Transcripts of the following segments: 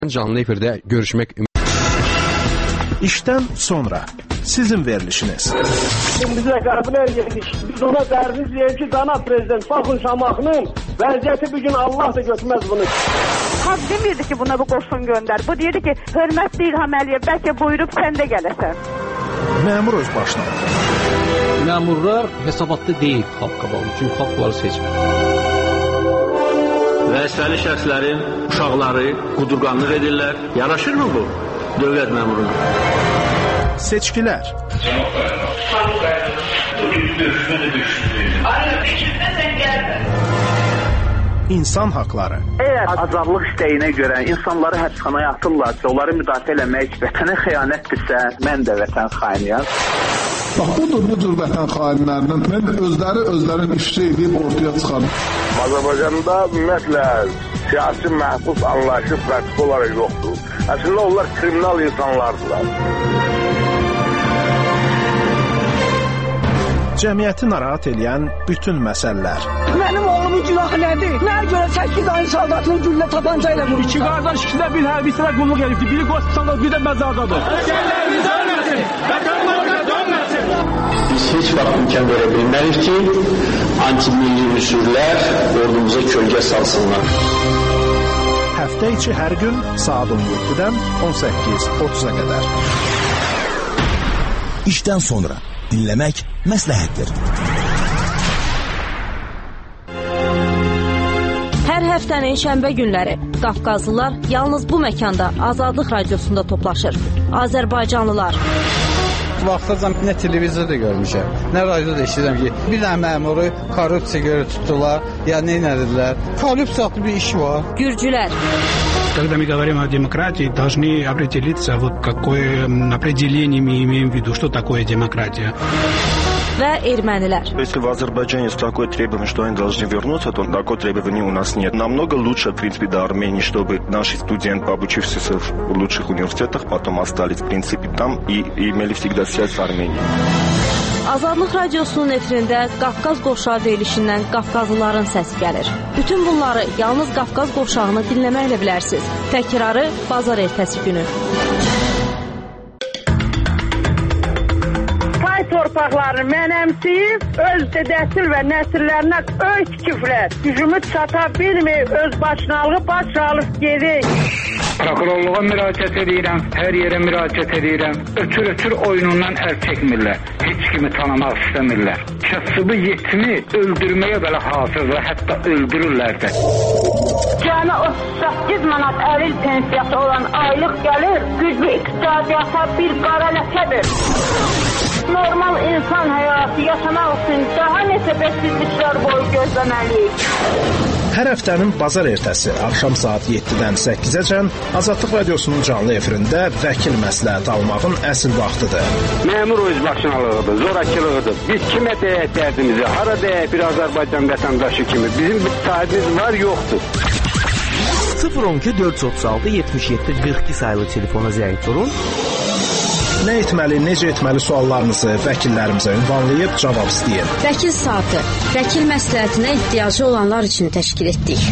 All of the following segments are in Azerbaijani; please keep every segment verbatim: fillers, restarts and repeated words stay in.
Canlı efirdə görüşmək ümid. İşdən sonra sizin verilişiniz. Biz də qəbul edirik. Biz ona dərdiz deyək ki, cənab prezident, baxın Şamaxının vəziyyəti bir gün Allah da götürməz bunu. Xalq demirdi ki, buna bu qoşun göndər. Bu deyirdi ki, hörmətli İlham Əliyev, bəlkə buyurub sən də gələsən. Məmur öz başına. Məmurlar hesabatlı deyil xalq qabağında, çünki xalq bunları seçmir. Vəzifəli şəxslərin uşaqları qudurqanlıq edirlər. Yaraşırmı bu dövlət məmuruna? Seçkilər. İnsan haqları. Əgər azadlıq istəyinə görə insanları həbsxanaya atırlarsa, onları müdafiə eləmək vətənə xəyanətdirsə, mən də vətən xainiyəm. Bax, budur bu cür vətən xainlərinin mən özləri özlərin işçi edib ortaya çıxarım. Azərbaycanda ümumiyyətlə siyasi məhbus anlayışı pratik olaraq yoxdur. Əslində onlar kriminal insanlardılar. Cəmiyyəti narahat edən bütün məsələlər. Mənim oğlumun günahı nədir? Nəyə görə səkkiz ayın saldatını güllə tapanca ilə vurur? İki qardaş ikisində bir hərbi hissələ qulluq edibdir. Biri qoşqusanda, bir də məzardadır. Əsgərlərimiz ölməsin! Vətənlərimiz ölməsin! Biz heç vaxt imkan verə bilmərik ki, anti-milli üsullər ordumuza kölgə salsınlar. Həftə içi hər gün saat on yeddidən on səkkiz otuz'a qədər. İşdən sonra dinləmək məsləhətdir. Hər həftənin şənbə günləri Qafqazlılar yalnız bu məkanda Azadlıq Radiosunda toplaşır. Azərbaycanlılar. Vaxtacan nə televizorda görmüşəm, nə radioda eşidirəm ki, bir dənə məmuru korrupsiya görə tutdular, ya nə edilər? Korrupsiyalı bir iş var. Gürcülər. Когда мы говорим о демократии, должны определиться, вот какое определение мы имеем в виду, что такое демократия. Və ermənilər. Если в Азербайджане есть такое требование, что они должны вернуться, то такого требования у нас нет. Намного лучше, в принципе, до Армении, чтобы наши студенты, обучившиеся в лучших университетах, потом остались, в принципе, там и, и имели всегда связь с Арменией. Azadlıq Radiosunun efirində Qafqaz qovşağı verilişindən Qafqazlıların səsi gəlir. Bütün bunları yalnız Qafqaz qovşağını dinləməklə bilərsiniz. Təkrarı bazar ertəsi günü. Torpaqlarını mənəmsiyib, öz dədəsil və nəsillərinə öy tikiflər. Gücümü çata bilmir, öz başınalığı baş alıb gedik. Prokurorluğa müraciət edirəm, hər yerə müraciət edirəm. Ötür-ötür oyunundan əl çəkmirlər, heç kimi tanımaq istəmirlər. Kasıbı yetimi öldürməyə belə hazırlar, hətta öldürürlər də. Cəmi otuz səkkiz manat əlil pensiyası olan aylıq gəlir, güclü iqtisadiyyata bir qara ləkədir. Normal insan həyatı yaşamaq üçün daha neçə bəsizliklər boyu gözləməliyik. Hər həftənin bazar ertəsi axşam saat yeddidən səkkizəcən Azadlıq Radiosunun canlı efirində vəkil məsləhət almağın əsl vaxtıdır. Məmur öz başınalığıdır, zorakılığıdır. Biz kimə deyək dərdimizi, hara deyək bir Azərbaycan vətəndaşı kimi. Bizim bir sahibimiz var, yoxdur. sıfır on iki dörd yüz otuz altı yetmiş yeddi qırx iki sayılı telefona zəng vurun. Nə etməli, necə etməli suallarınızı vəkillərimizə ünvanlayıb cavab istəyin. Vəkil saatı, vəkil məsləhətinə ehtiyacı olanlar üçün təşkil etdik.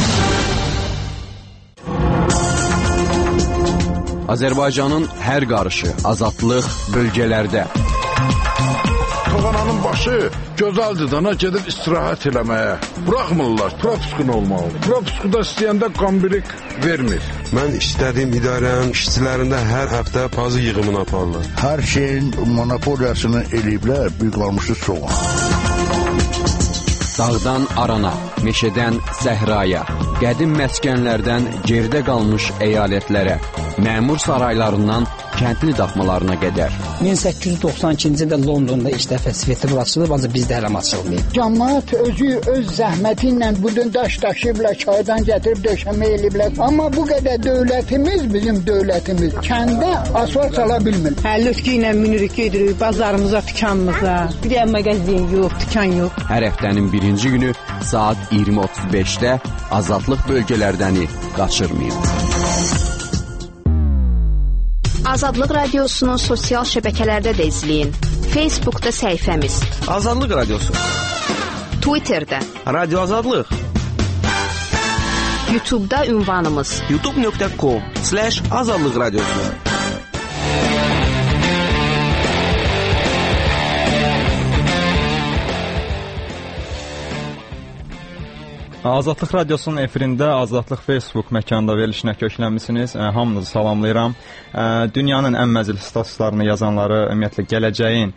Azərbaycanın hər qarışı, azadlıq bölgələrdə. Toğananın başı gözəldir dana gedib istirahət eləməyə. Buraxmırlar, propiskun olmalı. Propiskuda istəyəndə qambirik vermir. Mən istədiyim idarənin işçilərində hər həftə pazı yığımını aparırlar. Hər şeyin monopoliyasını eləyiblər, bir qalmışı soğan. Dağdan arana, meşədən səhraya, qədim məskənlərdən geridə qalmış əyalətlərə, məmur saraylarından kəndli daxmalarına qədər. min səkkiz yüz doxsan ikinci ildə Londonda ilk dəfə festival açılıb, ancaq bizdə hələ açılmayıb. Cəmaət özü öz zəhməti ilə bu gün daş daşıyıblar, çaydan gətirib döşəmə eləyiblər. Amma bu qədər dövlətimiz, bizim dövlətimiz kəndə asfalt sala bilmir. Hə, lütki ilə minirik, gedirik bazarımıza, dükanımıza. Bir də mağazin yox, dükan yox. Hər həftənin birinci günü saat iyirmi otuz beşdə Azadlıq bölgələrdəni qaçırmayın. Azadlıq Radiosunun sosial şəbəkələrdə də izləyin. Facebookda səhifəmiz Azadlıq Radiosu, Twitterdə Radio Azadlıq, YouTube-da ünvanımız youtube nöqtə com slash azadlıq radiosu. Azadlıq Radiosunun efirində Azadlıq Facebook məkanında verilişinə köklənmisiniz. Hamınızı salamlayıram. Dünyanın ən məzəli statuslarını yazanları, ümumiyyətlə gələcəyin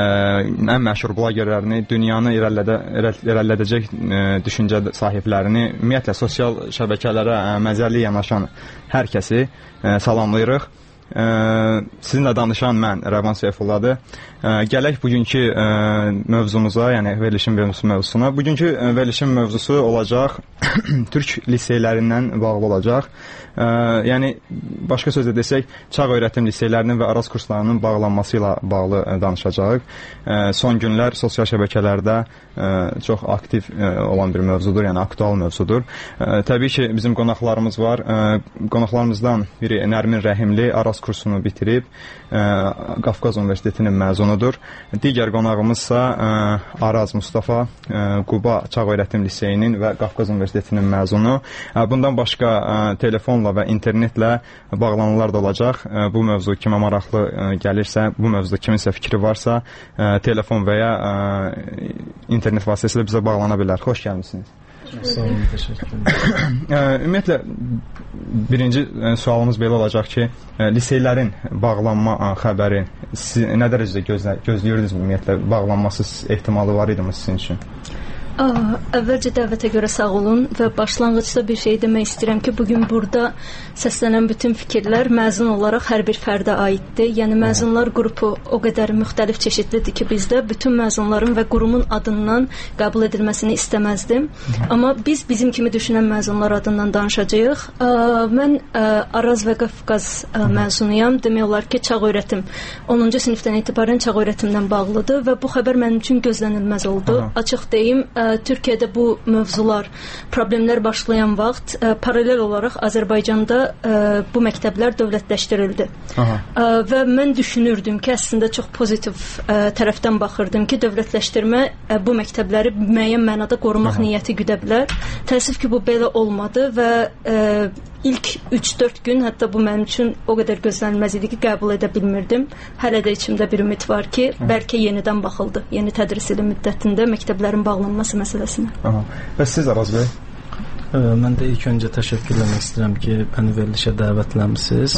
ən məşhur blogerlərini, dünyanı irəlilədə, irəlilədəcək düşüncə sahiblərini, ümumiyyətlə sosial şəbəkələrə məzəli yanaşan hər kəsi salamlayırıq. Sizinlə danışan mən Rəvan Seyfulladır. Gələk bugünkü mövzumuza, yəni verilişin mövzusuna. Bugünkü verilişin mövzusu olacaq türk liseylərindən bağlı olacaq. Yəni başqa sözlə desək, çağ öyrətim liseylərinin və Araz kurslarının bağlanması ilə bağlı danışacağıq. Son günlər sosial şəbəkələrdə çox aktiv olan bir mövzudur, yəni aktual mövzudur. Təbii ki, bizim qonaqlarımız var. Qonaqlarımızdan biri Nərmin Rəhimli Araz kursunu bitirib, Qafqaz Universitetinin məzunudur. Digər qonağımızsa Araz Mustafa, Quba Çağ Öyrətim Liseyinin və Qafqaz Universitetinin məzunu. Bundan başqa telefonla və internetlə bağlananlar da olacaq. Bu mövzu kimə maraqlı gəlirsə, bu mövzuda kiminsə fikri varsa, telefon və ya internet vasitəsilə bizə bağlana bilər. Xoş gəlmişsiniz. Sağ olun, təşəkkür ederim. Ümumiyyətlə, birinci sualımız belə olacaq ki, liseylərin bağlanma xəbəri siz nə dərəcədə gözləyirdiniz? Ümumiyyətlə, bağlanması ehtimalı var idi mi sizin üçün? Əvvəlcə dəvətə görə sağ olun və başlanğıcda bir şey demək istəyirəm ki, bugün burada səslənən bütün fikirlər məzun olaraq hər bir fərdə aiddir. Yəni məzunlar qrupu o qədər müxtəlif çeşidlidir ki, bizdə bütün məzunların və qurumun adından qəbul edilməsini istəməzdim. Amma biz bizim kimi düşünən məzunlar adından danışacağıq. Mən Araz və Qafqaz məzunuyam. Demək olar ki, çağ öyrətim onuncu sinifdən etibarən çağ öyrətimdən bağlıdır və bu xəbər mənim üçün gözlənilməz oldu. Aha. Açıq deyim, Türkiyədə bu mövzular, problemlər başlayan vaxt paralel olaraq Azərbaycanda bu məktəblər dövlətləşdirildi. Aha. Və mən düşünürdüm ki, əslində çox pozitiv tərəfdən baxırdım ki, dövlətləşdirmə bu məktəbləri müəyyən mənada qorumaq Aha. niyyəti güdə bilər. Təəssüf ki, bu belə olmadı və ilk üç dörd gün, hətta bu mənim üçün o qədər gözlənilməz idi ki, qəbul edə bilmirdim. Hələ də içimdə bir ümid var ki, bəlkə yenidən baxıldı. Yeni tədris ili müddətində məktəblərin bağlanması məsələsinə. Aha. Və siz Araz bəy? Mən də ilk öncə təşəkkür etmək istəyirəm ki, məni verilişə dəvətləmisiniz.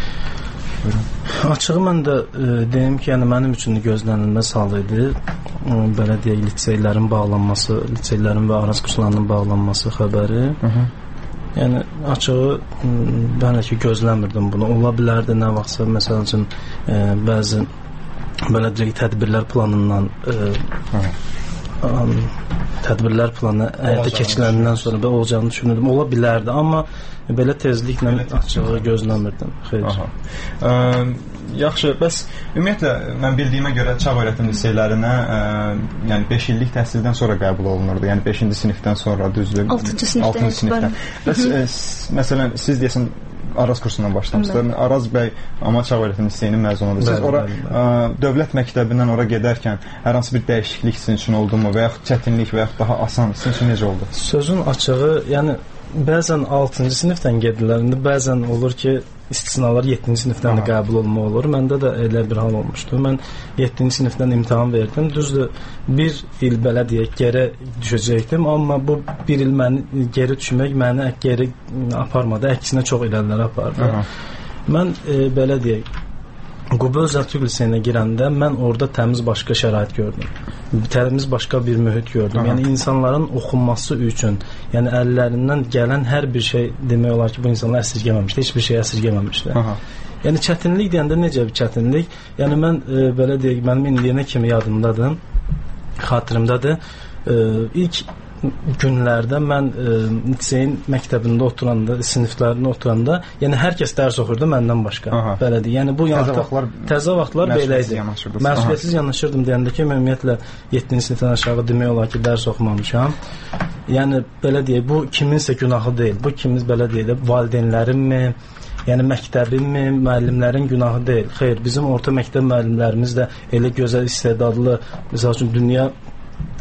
Açığı mən də e, deyim ki, yəni mənim üçün gözlənilməz hal idi. E, belə deyək, liseylərin bağlanması, liseylərin və Araz kurslarının bağlanması xəbəri. Hı -hı. Yəni açığı mən ki gözləmirdim bunu. Ola bilərdi nə vaxtsa məsəl üçün e, bəzi belə deyək tədbirlər planından e, um, tədbirlər planı həyata keçiriləndən sonra belə olacağını düşünürdüm. Ola bilərdi, amma belə tezliklə açığı gözləmirdim. Xeyr. Ə, yaxşı, bəs ümumiyyətlə mən bildiyimə görə çağ öyrətim liseylərinə ə, yəni beş illik təhsildən sonra qəbul olunurdu. Yəni beşinci sinifdən sonra düzdür? altıncı sinifdən. sinifdən. Bəs ə, məsələn siz deyəsən Araz kursundan başlamışsınız. Araz bəy amma çağ öyrətim liseyinin məzunudur. Siz ora ə, dövlət məktəbindən ora gedərkən hər hansı bir dəyişiklik sizin üçün oldu mu və yaxud çətinlik və yaxud daha asan sizin üçün necə oldu? Sözün açığı, yəni bəzən altıncı sinifdən gedirlər. İndi bəzən olur ki, istisnalar yeddinci sinifdən də qəbul olma olur. Məndə də elə bir hal olmuşdu. Mən yeddinci sinifdən imtahan verdim. Düzdür, bir il belə deyək, geri düşəcəkdim. Amma bu bir il məni geri düşmək məni geri aparmadı. Əksinə çox irəlilərə apardı. Aha. Mən e, belə deyək, Quba Özəl Türk Liseyinə girəndə mən orada təmiz başqa şərait gördüm. Təmiz başqa bir mühit gördüm. Aha. Yəni insanların oxunması üçün, yəni əllərindən gələn hər bir şey demək olar ki, bu insanlar əsirgəməmişdi. Heç bir şey əsirgəməmişdi. Aha. Yəni çətinlik deyəndə necə bir çətinlik? Yəni mən e, belə deyək, mənim indiyənə kimi yadımdadır, xatirimdadır. E, ilk günlərdə mən e, liseyin məktəbində oturanda, siniflərində oturanda, yəni hər kəs dərs oxurdu məndən başqa. Aha. Belədir. Yəni bu təzə vaxtlar, təzə vaxtlar belə idi. Məsuliyyətsiz yanaşırdım deyəndə ki, mən ümumiyyətlə yeddinci sinifdən aşağı demək olar ki, dərs oxumamışam. Yəni belə deyək, bu kiminsə günahı deyil. Bu kimiz belə deyək, valideynlərinmi, yəni məktəbinmi, müəllimlərin günahı deyil. Xeyr, bizim orta məktəb müəllimlərimiz də elə gözəl istedadlı, məsəl üçün dünya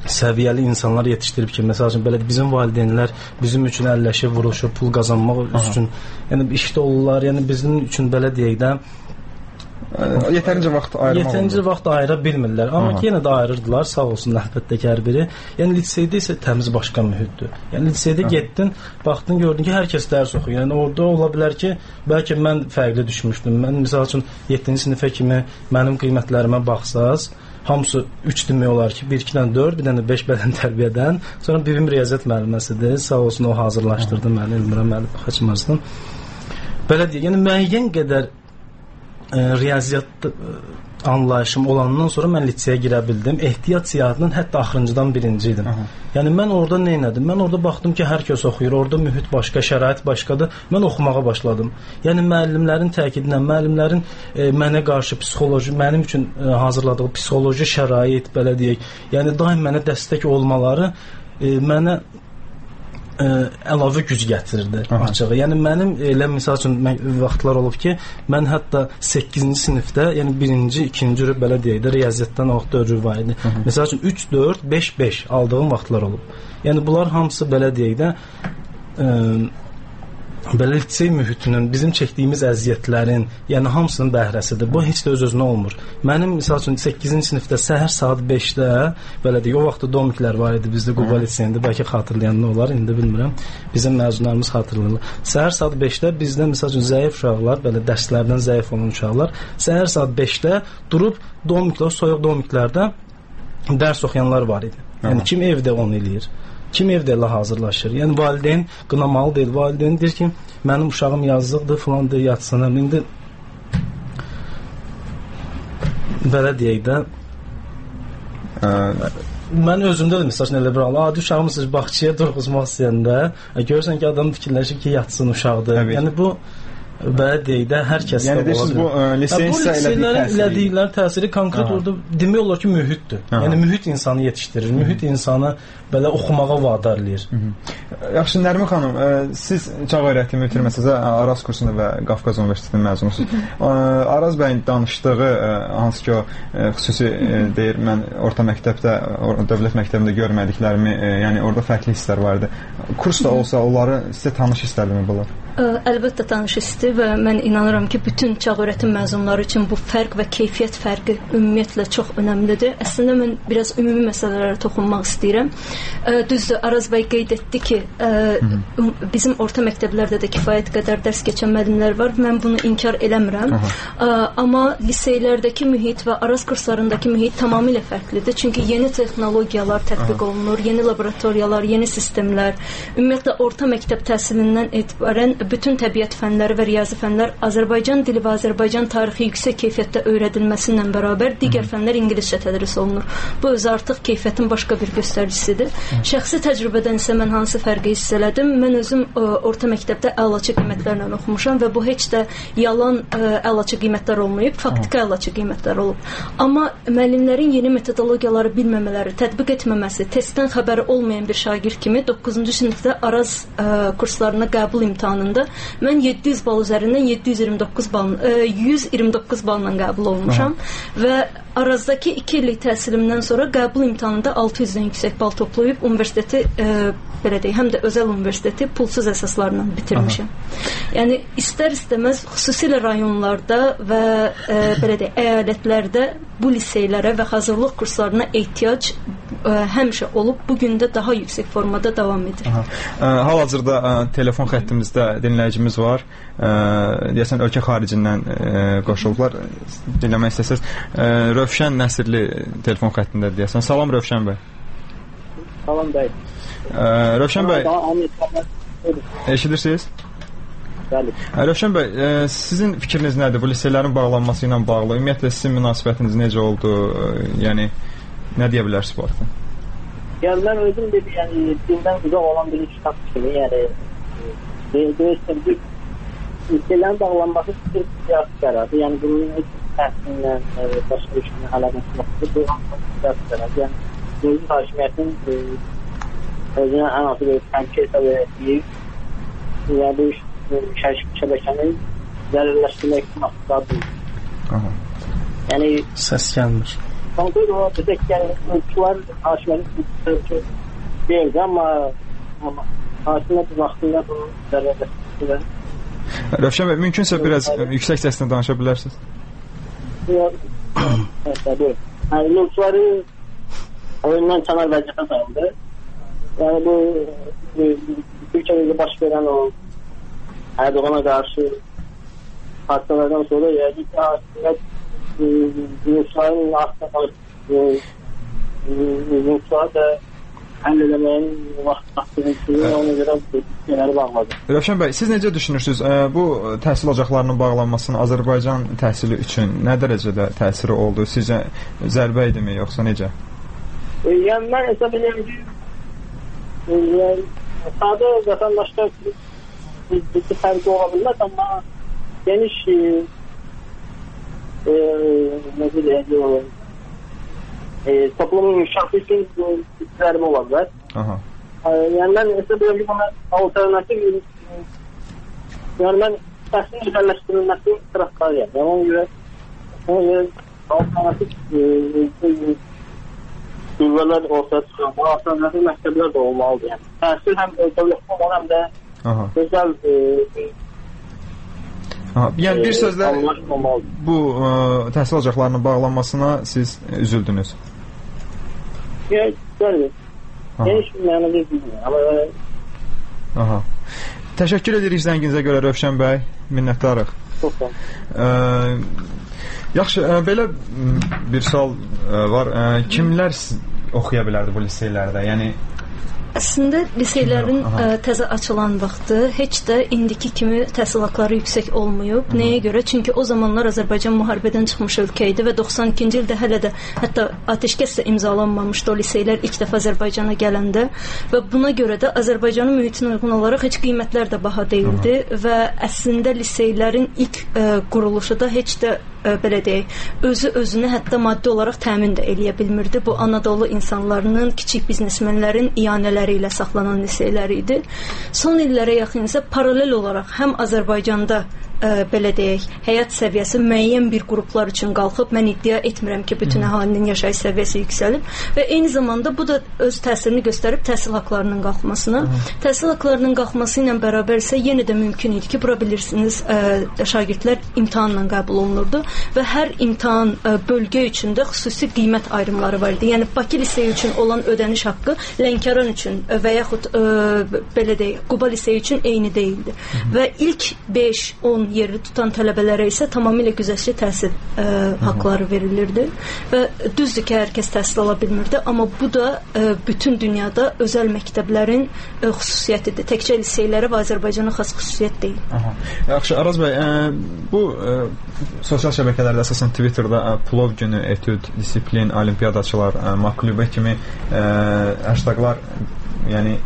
səviyyəli insanlar yetişdirib ki, məsəl üçün belə bizim valideynlər bizim üçün əlləşib, vuruşur, pul qazanmaq üçün, yəni işdə olurlar, yəni bizim üçün belə deyək də yetərincə vaxt ayırmaq yetərincə vaxt ayıra bilmirlər. Amma Aha. ki, yenə də ayırırdılar, sağ olsun əlbəttə ki, hər biri. Yəni liseydə isə təmiz başqa mühitdir. Yəni liseydə getdin, baxdın, gördün ki, hər kəs dərs oxuyur. Yəni orada ola bilər ki, bəlkə mən fərqli düşmüşdüm. Mən məsəl üçün yeddinci sinifə kimi mənim qiymətlərimə baxsaz, hamısı üç demək olar ki, bir ikidən dörd, bir dənə beş bədən tərbiyədən. Sonra bibim riyaziyyat müəlliməsidir. Sağ olsun o hazırlaşdırdı Aha. məni, Elmira müəllim Xaçmazdan. Belə deyək, yəni müəyyən qədər ə, riyaziyyat ə, anlayışım olandan sonra mən liseyə girə bildim. Ehtiyat siyahının hətta axırıncıdan birinci idim. Aha. Yəni mən orada nə etdim? Mən orada baxdım ki, hər kəs oxuyur. Orada mühit başqa, şərait başqadır. Mən oxumağa başladım. Yəni müəllimlərin təkidinə, müəllimlərin e, mənə qarşı psixoloji, mənim üçün e, hazırladığı psixoloji şərait, belə deyək, yəni daim mənə dəstək olmaları e, mənə Ə, əlavə güc gətirirdi açığı. Yəni mənim elə misal üçün vaxtlar olub ki, mən hətta səkkizinci sinifdə, yəni birinci, ikinci belə deyək də riyaziyyatdan o vaxt dörd var idi. Məsəl üçün üç, dörd, beş, beş aldığım vaxtlar olub. Yəni bunlar hamısı belə deyək də ə, belə lisey mühitinin, bizim çəkdiyimiz əziyyətlərin, yəni hamısının bəhrəsidir. Bu heç də öz-özünə olmur. Mənim misal üçün səkkizinci sinifdə səhər saat beşdə belə deyək, o vaxtda domiklər var idi bizdə Quba liseyində, bəlkə xatırlayanlar olar, indi bilmirəm. Bizim məzunlarımız xatırlayırlar. Səhər saat beşdə bizdə misal üçün zəif uşaqlar, belə dərslərdən zəif olan uşaqlar, səhər saat beşdə durub domiklər, soyuq domiklərdə dərs oxuyanlar var idi. Yəni kim evdə onu eləyir? Kim evdə elə hazırlaşır? Yəni valideyn qınamalı deyil. Valideyn deyir ki, mənim uşağım yazıqdır, falan deyir, yatsın. İndi belə deyək də ə, mən özümdə də məsələn elə bir adi uşağımı siz bağçaya durğuzmaq istəyəndə görürsən ki, adam fikirləşir ki, yatsın uşaqdır. Evet. Yəni bu belə deyək də hər kəsdə yəni, deyirsiniz, bu lisensiya elədikləri təsiri konkret orada demək olar ki, mühitdir. Aha. Yəni mühit insanı yetişdirir, Hı-hı. mühit insanı belə oxumağa vadar eləyir. Yaxşı, Nərmin xanım, siz çağ öyrətimi bitirməsəz, Araz kursunda və Qafqaz Universitetinin məzunusunuz. Araz bəyin danışdığı, hansı ki o xüsusi deyir, mən orta məktəbdə, dövlət məktəbində görmədiklərimi, yəni orada fərqli hisslər var idi. Kursda olsa, onları sizə tanış hisslərimi bunlar? Əlbəttə tanış hissi və mən inanıram ki, bütün çağ öyrətim məzunları üçün bu fərq və keyfiyyət fərqi ümumiyyətlə çox önəmlidir. Əslində mən biraz ümumi məsələlərə toxunmaq istəyirəm. Düzdür, Araz bəy qeyd etdi ki, Hı-hı. bizim orta məktəblərdə də kifayət qədər dərs keçən müəllimlər var. Mən bunu inkar eləmirəm. Aha. Amma liseylərdəki mühit və Araz kurslarındakı mühit tamamilə fərqlidir. Çünki yeni texnologiyalar tətbiq Aha. olunur, yeni laboratoriyalar, yeni sistemlər. Ümumiyyətlə orta məktəb təhsilindən etibarən bütün təbiət fənləri və riyazi fənlər Azərbaycan dili və Azərbaycan tarixi yüksək keyfiyyətdə öyrədilməsi ilə bərabər digər fənlər ingiliscə tədris olunur. Bu özü artıq keyfiyyətin başqa bir göstəricisidir. Şəxsi təcrübədən isə mən hansı fərqi hiss elədim? Mən özüm ə, orta məktəbdə əlaçı qiymətlərlə oxumuşam və bu heç də yalan ə, əlaçı qiymətlər olmayıb, faktiki əlaçı qiymətlər olub. Amma müəllimlərin yeni metodologiyaları bilməmələri, tətbiq etməməsi, testdən xəbəri olmayan bir şagird kimi doqquzuncu sinifdə Araz ə, kurslarına qəbul imtahanında mən yeddi yüz bal üzərindən yeddi yüz iyirmi doqquz bal, yüz iyirmi doqquz balla qəbul olmuşam. Aha. Və Arazdakı iki illik təhsilimdən sonra qəbul imtahanında altı yüzdən yüksək bal toplayıb universiteti e, belə deyək, həm də özəl universiteti pulsuz əsaslarla bitirmişəm. Aha. Yəni istər-istəməz xüsusilə rayonlarda və e, belə deyək, əyalətlərdə bu liseylərə və hazırlıq kurslarına ehtiyac ə, həmişə olub, bu gün də daha yüksək formada davam edir. Hal-hazırda ə, telefon xəttimizdə dinləyicimiz var. Ə, deyəsən ölkə xaricindən ə, qoşulublar. Dinləmək istəsəz. Ə, Rövşən Nəsirli telefon xəttindədir deyəsən. Salam Rövşən bəy. Salam bəy. Ə, Rövşən bəy. Eşidirsiniz? Bəli. Rövşən bəy, ə, sizin fikriniz nədir bu liseylərin bağlanması ilə bağlı? Ümumiyyətlə sizin münasibətiniz necə oldu? Yəni nə deyə bilərsiniz bu haqda? Yəni mən özüm də yəni dindən uzaq olan bir kitab kimi, yəni deyirəm ki, liseylərin bağlanması bir siyasi qərardır. Yəni bunun təhsilinlə, başqa bir şeylə əlaqəsi yoxdur. Bu siyasi qərardır. Yəni dövlət hakimiyyətinin özünə ən azı bir təmkil hesab etdiyi, yəni bu şəbəkəni zərərləşdirmək maqsaddır. Yəni səs gəlmir. Konkret olarak desek yani ölçüler hakimiyeti değildi ama ama hakimiyet vaxtında bunun dərəcəsində. Rövşən bəy, mümkünsə biraz yüksək səslə danışa bilərsiniz? Evet, tabii. Yani ölçüləri oyundan kənar vəziyyətə salındı. Yani bu Türkiye'de baş veren o Erdoğan'a karşı hastalardan sonra yani ilk hakimiyet Yunusların aslında Yunuslar da həll vaxt haqqını ona görə şeyləri bağladı. Rövşən bəy, siz necə düşünürsünüz? Bu təhsil ocaqlarının bağlanmasının Azərbaycan təhsili üçün nə dərəcədə təsiri oldu? Sizcə zərbə idimi, yoxsa necə? Yəni mən hesab edirəm ki, yəni sadə vətəndaşlar ciddi fərqi ola bilməz, amma geniş necə deyəcək, toplumun inkişafı üçün zərbə ola bilər. Yəni mən hesab edirəm ki, buna alternativ, yəni mən təhsilin güzəlləşdirilməsi tərəfdarıyam. Yəni ona görə, ona görə alternativ qüvvələr ortaya çıxan, bu alternativ məktəblər də olmalıdır. Yəni təhsil həm dövlətdə olan, həm də gözəl yəni bir sözlə bu təhsil ocaqlarının bağlanmasına siz üzüldünüz? Yəni, bəli. Geniş mənada bilmirəm. Aha. Təşəkkür edirik zənginizə görə Rövşən bəy. Minnətdarıq. Çox sağ olun. Yaxşı, belə bir sual var. Kimlər oxuya bilərdi bu liseylərdə? Yəni Əslində liseylərin ə, təzə açılan vaxtı heç də indiki kimi təhsil haqqları yüksək olmayıb. Hı. Nəyə görə? Çünki o zamanlar Azərbaycan müharibədən çıxmış ölkə idi və doxsan ikinci ildə hələ də hətta atəşkəs də imzalanmamışdı o liseylər ilk dəfə Azərbaycana gələndə və buna görə də Azərbaycanın mühitinə uyğun olaraq heç qiymətlər də baha deyildi. Hı. Və əslində liseylərin ilk ə, quruluşu da heç də ə, belə deyək, özü özünü hətta maddi olaraq təmin də eləyə bilmirdi. Bu Anadolu insanlarının, kiçik biznesmenlərin iyanələri ilə saxlanan liseylər idi. Son illərə yaxın isə paralel olaraq həm Azərbaycanda ə, belə deyək, həyat səviyyəsi müəyyən bir qruplar üçün qalxıb, mən iddia etmirəm ki, bütün əhalinin yaşayış səviyyəsi yüksəlib və eyni zamanda bu da öz təsirini göstərib təhsil haqqlarının qalxmasına. Hı. Təhsil haqqlarının qalxması ilə bərabər isə yenə də mümkün idi ki, bura bilirsiniz, ə, şagirdlər imtahanla qəbul olunurdu və hər imtahan ə, bölgə üçün də xüsusi qiymət ayrımları var idi. Yəni Bakı liseyi üçün olan ödəniş haqqı Lənkəran üçün və yaxud ə, belə deyək, Quba liseyi üçün eyni deyildi. Hı. Və ilk beş on yeri tutan tələbələrə isə tamamilə güzəştli təhsil ə, haqqları verilirdi və düzdür ki, hər kəs təhsil ala bilmirdi, amma bu da ə, bütün dünyada özəl məktəblərin ə, xüsusiyyətidir. Təkcə liseylərə və Azərbaycana xas xüsusiyyət deyil. Aha. Yaxşı, Araz bəy, ə, bu ə, sosial şəbəkələrdə əsasən Twitterda ə, plov günü, etüd, disiplin, olimpiyadaçılar, ə, maklubə kimi ə, hashtaglar, yəni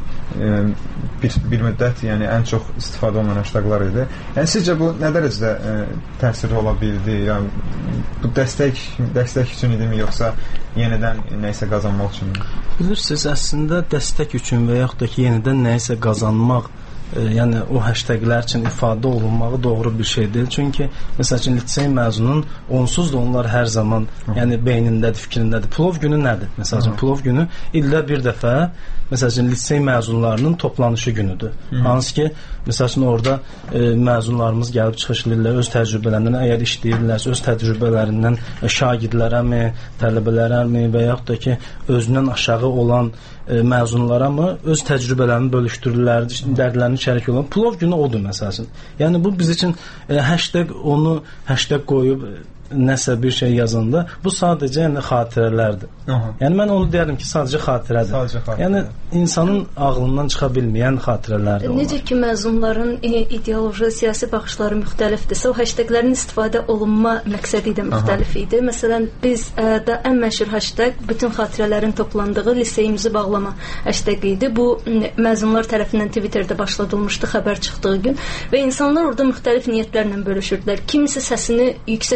bir, bir müddət yəni ən çox istifadə olunan hashtaglar idi. Yəni sizcə bu nə dərəcədə ə, təsirli ola bildi? Yəni bu dəstək dəstək üçün idimi, yoxsa yenidən nəyisə qazanmaq üçün? Bilirsiniz, əslində dəstək üçün və yaxud da ki, yenidən nəyisə qazanmaq, e, yəni o hashtaglər üçün ifadə olunmağı doğru bir şey deyil. Çünki məsəl üçün lisey məzunun onsuz da onlar hər zaman Hı. yəni beynindədir, fikrindədir. Plov günü nədir? Məsəl üçün plov günü ildə bir dəfə məsəl üçün lisey məzunlarının toplanışı günüdür. Hı. Hansı ki, məsəl üçün orada e, məzunlarımız gəlib çıxış edirlər, öz təcrübələrindən əgər işləyirlərsə, öz təcrübələrindən e, şagirdlərəmi, tələbələrəmi və yaxud da ki, özündən aşağı olan e, məzunlarəmi öz təcrübələrini bölüşdürürlər, dərdlərini şərik olan. Plov günü odur məsəl üçün. Yəni bu biz üçün e, hashtag onu hashtag qoyub nəsə bir şey yazanda bu sadəcə yəni xatirələrdir. Aha. Yəni mən onu deyərdim ki, sadəcə xatirədir. Sadəcə xatirə. Yəni insanın ağlından çıxa bilməyən xatirələrdir. Necə ki məzunların e, ideoloji, siyasi baxışları müxtəlifdirsə, o hashtaglərin istifadə olunma məqsədi də müxtəlif Aha. idi. Məsələn, biz ə, da ən məşhur hashtag bütün xatirələrin toplandığı liseyimizi bağlama hashtag idi. Bu məzunlar tərəfindən Twitterdə başladılmışdı xəbər çıxdığı gün və insanlar orada müxtəlif niyyətlərlə bölüşürdülər. Kimisi səsini yüksək qurumlara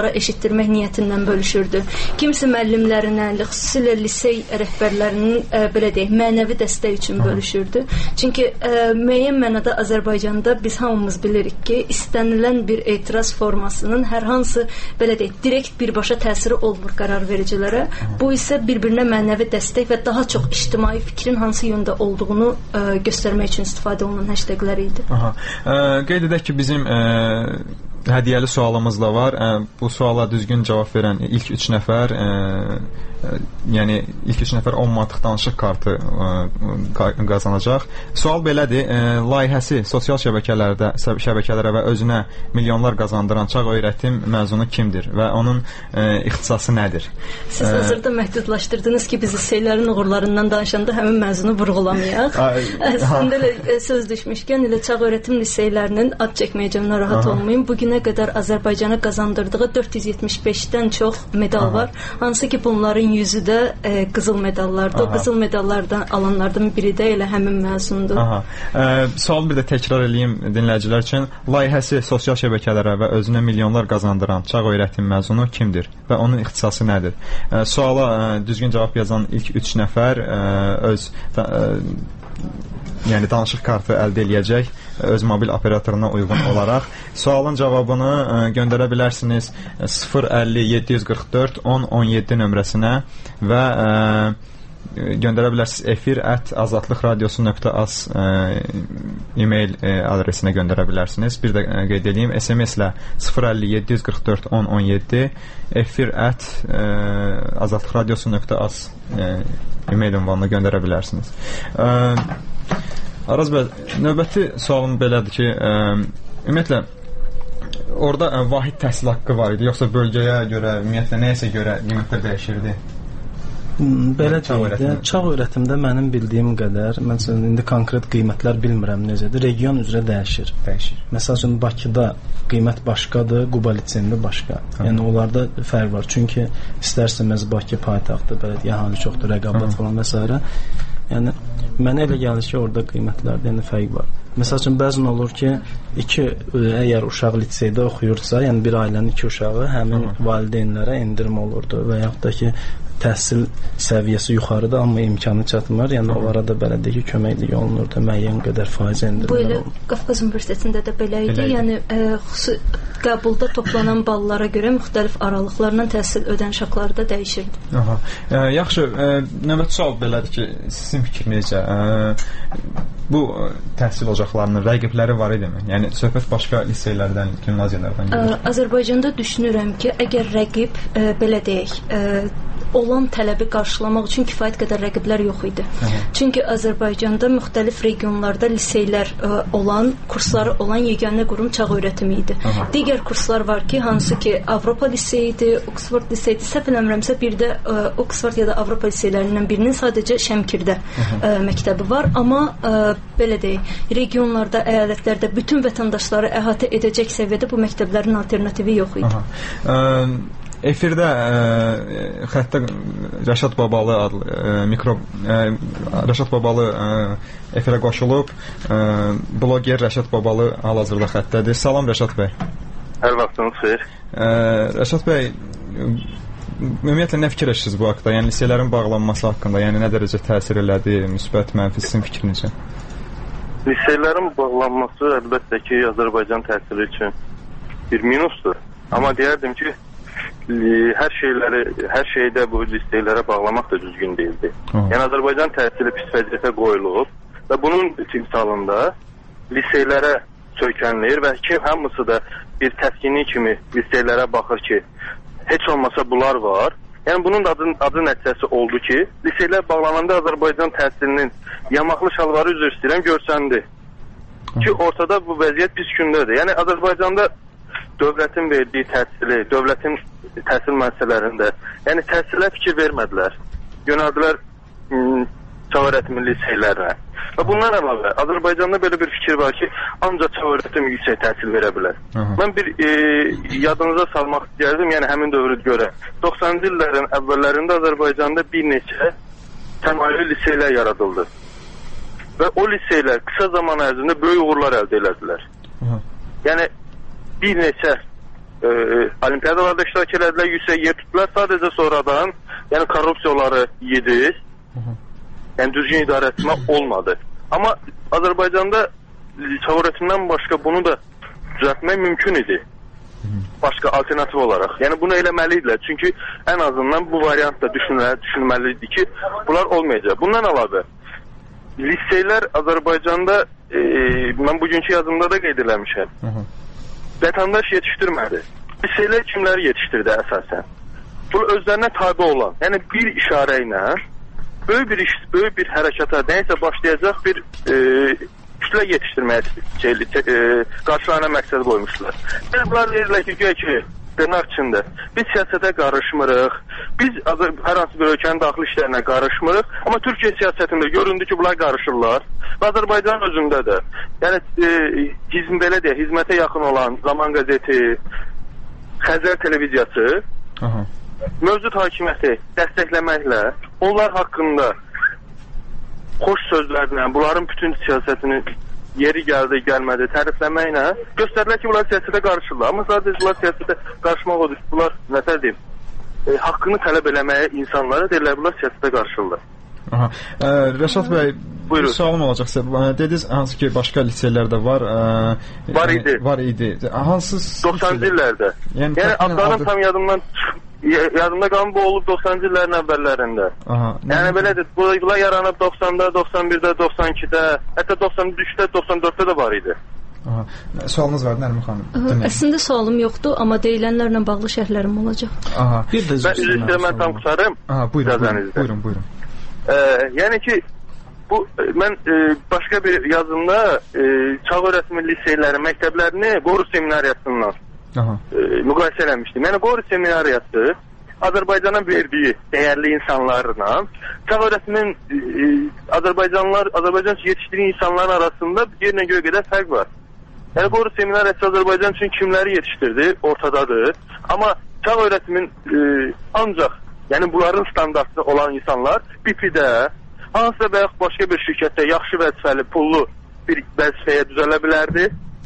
onlara eşitdirmək niyyətindən bölüşürdü. Kimisi müəllimlərinə, xüsusilə lisey rəhbərlərinin ə, belə deyək, mənəvi dəstək üçün bölüşürdü. Çünki ə, müəyyən mənada Azərbaycanda biz hamımız bilirik ki, istənilən bir etiraz formasının hər hansı belə deyək, direkt birbaşa təsiri olmur qərar vericilərə. Bu isə bir-birinə mənəvi dəstək və daha çox ictimai fikrin hansı yöndə olduğunu ə, göstərmək üçün istifadə olunan hashtaglər idi. Aha. Ə, qeyd edək ki, bizim ə, hədiyyəli sualımız da var. Ə, bu suala düzgün cavab verən ilk üç nəfər ə, ə, yəni ilk üç nəfər on manatlıq danışıq kartı ə, qazanacaq. Sual belədir. Ə, layihəsi sosial şəbəkələrdə şəbəkələrə və özünə milyonlar qazandıran çağ öyrətim məzunu kimdir və onun ə, ixtisası nədir? Siz ə, hazırda məhdudlaşdırdınız ki, biz liseylərin uğurlarından danışanda həmin məzunu vurğulamayaq. Əslində elə söz düşmüşkən elə çağ öyrətim liseylərinin ad çəkməyəcəm, narahat Aha. olmayın. Bugünə qədər Azərbaycana qazandırdığı dörd yüz yetmiş beşdən çox medal Aha. var. Hansı ki, bunların yüzü də e, qızıl medallardır. O qızıl medallardan alanlardan biri də elə həmin məzundur. Aha. E, sual bir də təkrar edeyim dinləyicilər üçün. Layihəsi sosial şəbəkələrə və özünə milyonlar qazandıran çağ öyrətim məzunu kimdir və onun ixtisası nədir? E, suala e, düzgün cavab yazan ilk üç nəfər e, öz da, e, yəni danışıq kartı əldə eləyəcək öz mobil operatoruna uyğun olaraq. Sualın cavabını ə, göndərə bilərsiniz sıfır əlli yeddi yüz qırx dörd on on yeddi nömrəsinə və ə, göndərə bilərsiniz efir at azadlıq radiosu nöqtə az e-mail e, adresinə göndərə bilərsiniz. Bir də ə, qeyd edeyim, S M S-lə sıfır əlli yeddi yüz qırx dörd on on yeddi efir at azadlıq radiosu nöqtə az e-mail ünvanına göndərə bilərsiniz. Ə, Araz bəy, növbəti sualım belədir ki, ə, ümumiyyətlə orada ə, vahid təhsil haqqı var idi, yoxsa bölgəyə görə, ümumiyyətlə nəyəsə görə qiymətlər dəyişirdi? Belə deyək, çağ öyrətimdə mənim bildiyim qədər, mən indi konkret qiymətlər bilmirəm necədir, region üzrə dəyişir. Dəyişir. Məsəl üçün Bakıda qiymət başqadır, Quba liseyində başqa. Hı. Yəni onlarda fərq var. Çünki istərsəməz Bakı paytaxtdır, belə deyək, əhali çoxdur, rəqabət falan və s. Yəni mənə elə gəlir ki, orada qiymətlərdə yəni fərq var. Məsəl üçün bəzən olur ki, iki əgər uşaq liseydə oxuyursa, yəni bir ailənin iki uşağı həmin Hı. valideynlərə endirim olurdu və yaxud da ki, təhsil səviyyəsi yuxarıdır, amma imkanı çatmır. Yəni onlara da belə deyək ki, köməklik olunurdu, müəyyən qədər faiz endirimlər olunur. Bu elə Qafqaz Universitetində də belə idi. Yəni ə, xüsusi qəbulda toplanan ballara görə müxtəlif aralıqlarla təhsil ödəniş haqqları da dəyişirdi. Aha. Ə, yaxşı, ə, növbəti sual belədir ki, sizin fikrinizcə ə, bu təhsil ocaqlarının rəqibləri var idimi? Yəni söhbət başqa liseylərdən, gimnaziyalardan gedir. Azərbaycanda düşünürəm ki, əgər rəqib ə, belə deyək, ə, olan tələbi qarşılamaq üçün kifayət qədər rəqiblər yox idi. Aha. Çünki Azərbaycanda müxtəlif regionlarda liseylər ə, olan, kursları olan yeganə qurum çağ öyrətimi idi. Aha. Digər kurslar var ki, hansı ki Avropa liseyidi, Oxford liseyidi, səhv eləmirəmsə bir də ə, Oxford ya da Avropa liseylərindən birinin sadəcə Şəmkirdə ə, məktəbi var, amma ə, belə deyək, regionlarda, əyalətlərdə bütün vətəndaşları əhatə edəcək səviyyədə bu məktəblərin alternativi yox idi. Aha. Efirdə ə, xəttə Rəşad Babalı adlı ə, mikro ə, Rəşad Babalı ə, efirə qoşulub. Ə, bloger Rəşad Babalı hal-hazırda xəttədir. Salam Rəşad bəy. Hər vaxtınız xeyir. Ə, Rəşad bəy, ümumiyyətlə nə fikirləşirsiniz bu haqqda? Yəni liseylərin bağlanması haqqında, yəni nə dərəcə təsir elədi, müsbət, mənfi, sizin fikrinizcə? Liseylərin bağlanması əlbəttə ki, Azərbaycan təhsili üçün bir minusdur. Amma deyərdim ki, hər şeyləri, hər şeydə bu liseylərə bağlamaq da düzgün deyildi. Hı. Yəni Azərbaycan təhsili pis vəziyyətə qoyulub və bunun timsalında liseylərə söykənləyir və ki, hamısı da bir təskinlik kimi liseylərə baxır ki, heç olmasa bunlar var. Yəni bunun da adı, adı nəticəsi oldu ki, liseylər bağlananda Azərbaycan təhsilinin yamaqlı şalvarı üzr istəyirəm görsəndi. Hı. Ki ortada bu vəziyyət pis gündədir. Yəni Azərbaycanda dövlətin verdiyi təhsili, dövlətin təhsil müəssisələrində, yəni təhsilə fikir vermədilər. Yönəldilər çağ öyrətimi liseylərə. Və bundan əlavə, Azərbaycanda belə bir fikir var ki, ancaq çağ öyrətim yüksək təhsil verə bilər. Aha. Mən bir e, yadınıza salmaq istəyərdim, yəni həmin dövrü görə. doxsanıncı illərin əvvəllərində Azərbaycanda bir neçə təmayüllü liseylər yaradıldı. Və o liseylər qısa zaman ərzində böyük uğurlar əldə elədilər. Aha. Yəni bir neçə e, olimpiyadalarda iştirak elədilər, yüksək yer tutdular. Sadəcə sonradan, yəni korrupsiyaları yedi. Yəni düzgün idarə etmə olmadı. Amma Azərbaycanda çağ öğretimindən başqa bunu da düzəltmək mümkün idi. Başqa alternativ olaraq. Yəni bunu eləməliydilər. Çünki ən azından bu variant da düşünməliydi ki, bunlar olmayacaq. Bundan əlavə, liseylər Azərbaycanda, e, mən bugünkü yazımda da qeyd eləmişəm, vətəndaş yetişdirmədi. Liseylər kimləri yetişdirdi əsasən? Bu özlərinə tabi olan, yəni bir işarə ilə böyük bir iş, böyük bir hərəkata nəysə başlayacaq bir e, kütlə yetişdirməyə e, qarşılarına məqsəd qoymuşlar. Yəni bunlar deyirlər ki, güya ki, dırnaq içində, biz siyasətə qarışmırıq, biz hər hansı bir ölkənin daxili işlərinə qarışmırıq, amma Türkiyə siyasətində göründü ki, bunlar qarışırlar. Və Azərbaycan özündə də, yəni e, hizm, belə deyə, hizmətə yaxın olan Zaman qəzeti, Xəzər televiziyası, aha, mövcud hakimiyyəti dəstəkləməklə onlar haqqında xoş sözlərlə, bunların bütün siyasətini yeri gəldi, gəlmədi, tərifləməklə göstərirlər ki, bunlar siyasətə qarışırlar. Amma sadəcə bunlar siyasətə qarışmaq odur. Bunlar, nə deyim, e, haqqını tələb eləməyə insanlara deyirlər, bunlar siyasətə qarışırlar. Aha. Ə, Rəşad bəy, buyurun. Bir sualım olacaq sizə. Dediniz, hansı ki, başqa liseylərdə var. Ə, var idi. Var idi. Hansı doxsanıncı illərdə. Yəni, yəni adlarım adı... tam yadımdan çıxıb. Yadımda qalın, bu olub doxsanıncı illərin əvvəllərində. Aha, yəni belədir, bunlar yaranıb doxsanda, doxsan birdə, doxsan ikidə, hətta doxsan üçdə, doxsan dörddə də var idi. Aha. Sualınız var, Nərmin xanım? Əslində sualım yoxdur, amma deyilənlərlə bağlı şərhlərim olacaq. Aha. Bir də mən üzr istəyirəm, mən tam qurtarım. Aha, buyurun, buyurun, buyurun, buyurun. Ee, yəni ki, bu mən e, başqa bir yazımda e, çağ öğretimi liseyləri, məktəblərini Qoru seminariyasından Aha. E, müqayisə eləmişdim. Yəni Qoru seminariyası Azərbaycana verdiyi dəyərli insanlarla çağ öğretimin e, Azərbaycanlılar, Azərbaycan yetişdirdiyi insanların arasında yerine göre qədər fərq var. Yəni Qoru seminariyası Azərbaycan üçün kimləri yetişdirdi? Ortadadır. Amma çağ öğretimin e, ancaq yəni bunların standartı olan insanlar B P Də, hansısa və yaxud başqa bir şirkətdə yaxşı vəzifəli, pullu bir vəzifəyə düzələ bilərdi.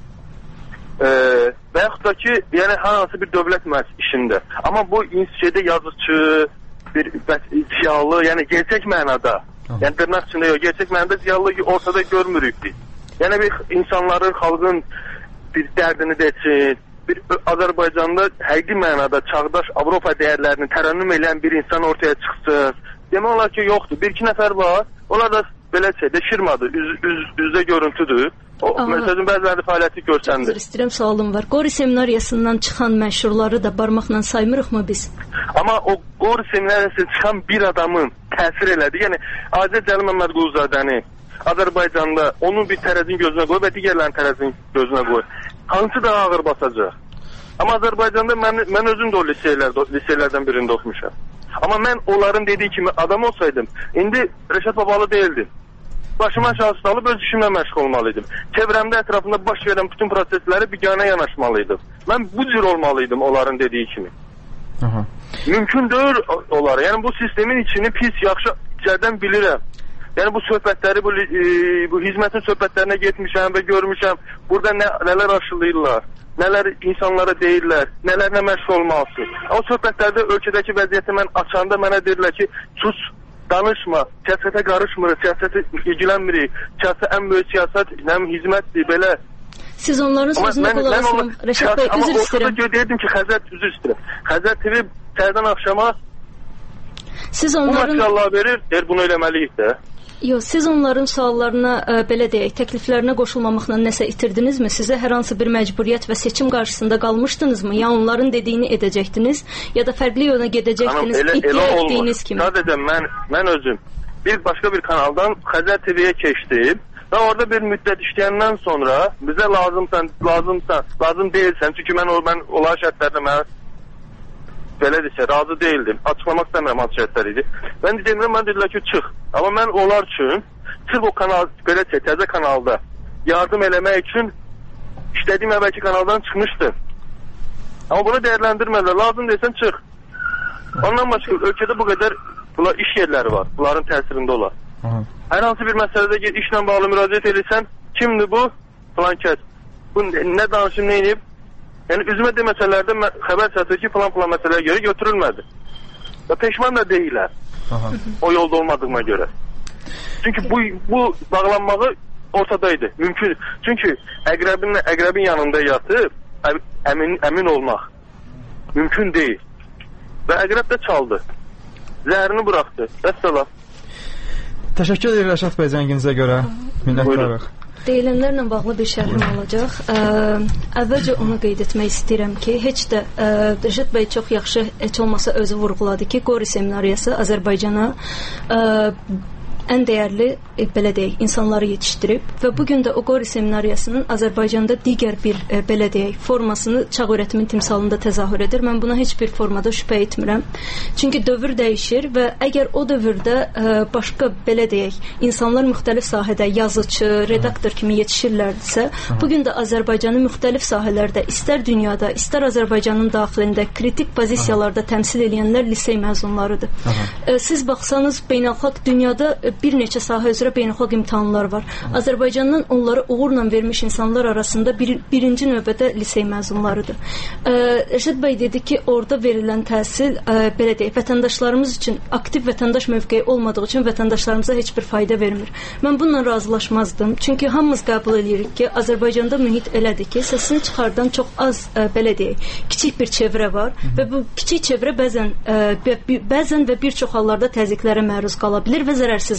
Ee, və yaxud da ki, yəni hansı bir dövlət müəssisə işində. Amma bu şeydə yazıcı, bir ziyalı, yəni gerçək mənada, Aha. yəni dırnaq içində yox, gerçək mənada ziyalı ortada görmürük biz. Yəni bir insanların, xalqın bir dərdini desin, bir Azərbaycanda həqiqi mənada çağdaş Avropa dəyərlərini tərənnüm edən bir insan ortaya çıxsın. Demək olar ki, yoxdur. Bir iki nəfər var, onlar da belə şeydə şirmadır, üz, üz, üzdə görüntüdür. O, məsələn, bəziləri fəaliyyəti görsəndi. Çox istəyirəm, sualım var. Qori seminariyasından çıxan məşhurları da barmaqla saymırıq mı biz? Amma o Qori seminariyasından çıxan bir adamın təsir elədi. Yəni, Azər Cəlil Məmmədquluzadəni Azərbaycanda onun bir tərəzin gözünə qoy və digərlərin tərəzin gözünə qoy. Hansı daha ağır basacaq? Amma Azərbaycanda mən, mən özüm də o liseylər, liseylərdən birində oxumuşam. Amma mən onların dediyi kimi adam olsaydım, indi Rəşad Babalı deyildim. Başıma şahsı alıb öz işimlə məşğul olmalıydım. Çevrəmdə, ətrafında baş verən bütün prosesləri biganə yanaşmalıydım. Mən bu cür olmalıydım onların dediyi kimi. Aha. Mümkün deyil onlara. Yəni bu sistemin içini pis, yaxşı içərdən bilirəm. Yəni bu söhbətləri, bu, e, bu hizmətin söhbətlərinə getmişəm və görmüşəm. Burada nə, nələr aşılayırlar, nələr insanlara deyirlər, nələrlə məşğul olmalısın. O söhbətlərdə ölkədəki vəziyyəti mən açanda mənə deyirlər ki, sus, danışma, siyasətə qarışmırıq, siyasətə ilgilənmirik, siyasət ən böyük siyasət, həm hizmətdir, belə. Siz onların sözünə qulaq asın. Rəşad bəy, üzr istəyirəm. Amma ortada deyirdim ki, Xəzər, üzr istəyirəm. Xəzər T V səhərdən axşama siz onların... bu materiallar verir, deyir, bunu eləməliyik də. Yox, siz onların suallarına, ə, belə deyək, təkliflərinə qoşulmamaqla nəsə itirdinizmi? Sizə hər hansı bir məcburiyyət və seçim qarşısında qalmışdınızmı? Ya onların dediyini edəcəkdiniz, ya da fərqli yola gedəcəktiniz, elə, iddia elə etdiyiniz kimi? Sadəcə mən, mən özüm bir başqa bir kanaldan Xəzər T V-yə keçdim və orada bir müddət işləyəndən sonra bizə lazımsan, lazımsan, lazım deyilsən, çünki mən, mən olan şərtlərdə mən belə desə, razı deyildim. Açıqlamaq istəmirəm hansı şərtlər idi. Mən demirəm, mən dedilər ki, çıx. Amma mən onlar üçün, sırf o kanal, belə desə, təzə kanalda yardım eləmək üçün işlədiyim əvvəlki kanaldan çıxmışdım. Amma bunu dəyərləndirmədilər. Lazım deyilsən, çıx. Ondan başqa, ölkədə bu qədər bunlar iş yerləri var. Bunların təsirində olar. Aha. Hər hansı bir məsələdə işlə bağlı müraciət edirsən, kimdir bu? Falan kəs. Bu nə danışım, nə edib? Yəni üzümə deməsələr də xəbər çatır ki, falan-falan məsələyə görə götürülmədi. Və peşman da deyilər. Aha. O yolda olmadığıma görə. Çünki bu bu bağlanmağı ortadaydı. Mümkün. Çünki əqrəbin əqrəbin yanında yatıb əmin əmin olmaq mümkün deyil. Və əqrəb də çaldı. Zəhərini buraxdı. Vəssalam. Təşəkkür edirəm Rəşad bəy zənginizə görə. Minnətdarıq. Deyilənlərlə bağlı bir şərhim olacaq. Ə, əvvəlcə onu qeyd etmək istəyirəm ki, heç də ə, Rəşad bəy çox yaxşı, heç olmasa özü vurğuladı ki, Qori seminariyası Azərbaycana ə, ən dəyərli, e, belə deyək, insanları yetişdirib və bugün də o Qori seminariyasının Azərbaycanda digər bir, e, belə deyək, formasını çağ öyrətimin timsalında təzahür edir. Mən buna heç bir formada şübhə etmirəm. Çünki dövr dəyişir və əgər o dövrdə e, başqa, belə deyək, insanlar müxtəlif sahədə yazıcı, redaktor kimi yetişirlərdisə, bugün də Azərbaycanı müxtəlif sahələrdə, istər dünyada, istər Azərbaycanın daxilində kritik pozisiyalarda təmsil edənlər lisey məzunlarıdır. E, siz baxsanız, beynəlxalq dünyada bir neçə sahə üzrə beynəlxalq imtahanlar var. Azərbaycandan onları uğurla vermiş insanlar arasında bir, birinci növbədə lisey məzunlarıdır. Ə, Rəşad bəy dedi ki, orada verilən təhsil, ə, belə deyək, vətəndaşlarımız üçün aktiv vətəndaş mövqeyi olmadığı üçün vətəndaşlarımıza heç bir fayda vermir. Mən bununla razılaşmazdım. Çünki hamımız qəbul edirik ki, Azərbaycanda mühit elədir ki, səsini çıxardan çox az, ə, belə deyək, kiçik bir çevrə var və bu kiçik çevrə bəzən, ə, bəzən və bir çox hallarda təzyiqlərə məruz qala bilir və zərərsizləşir.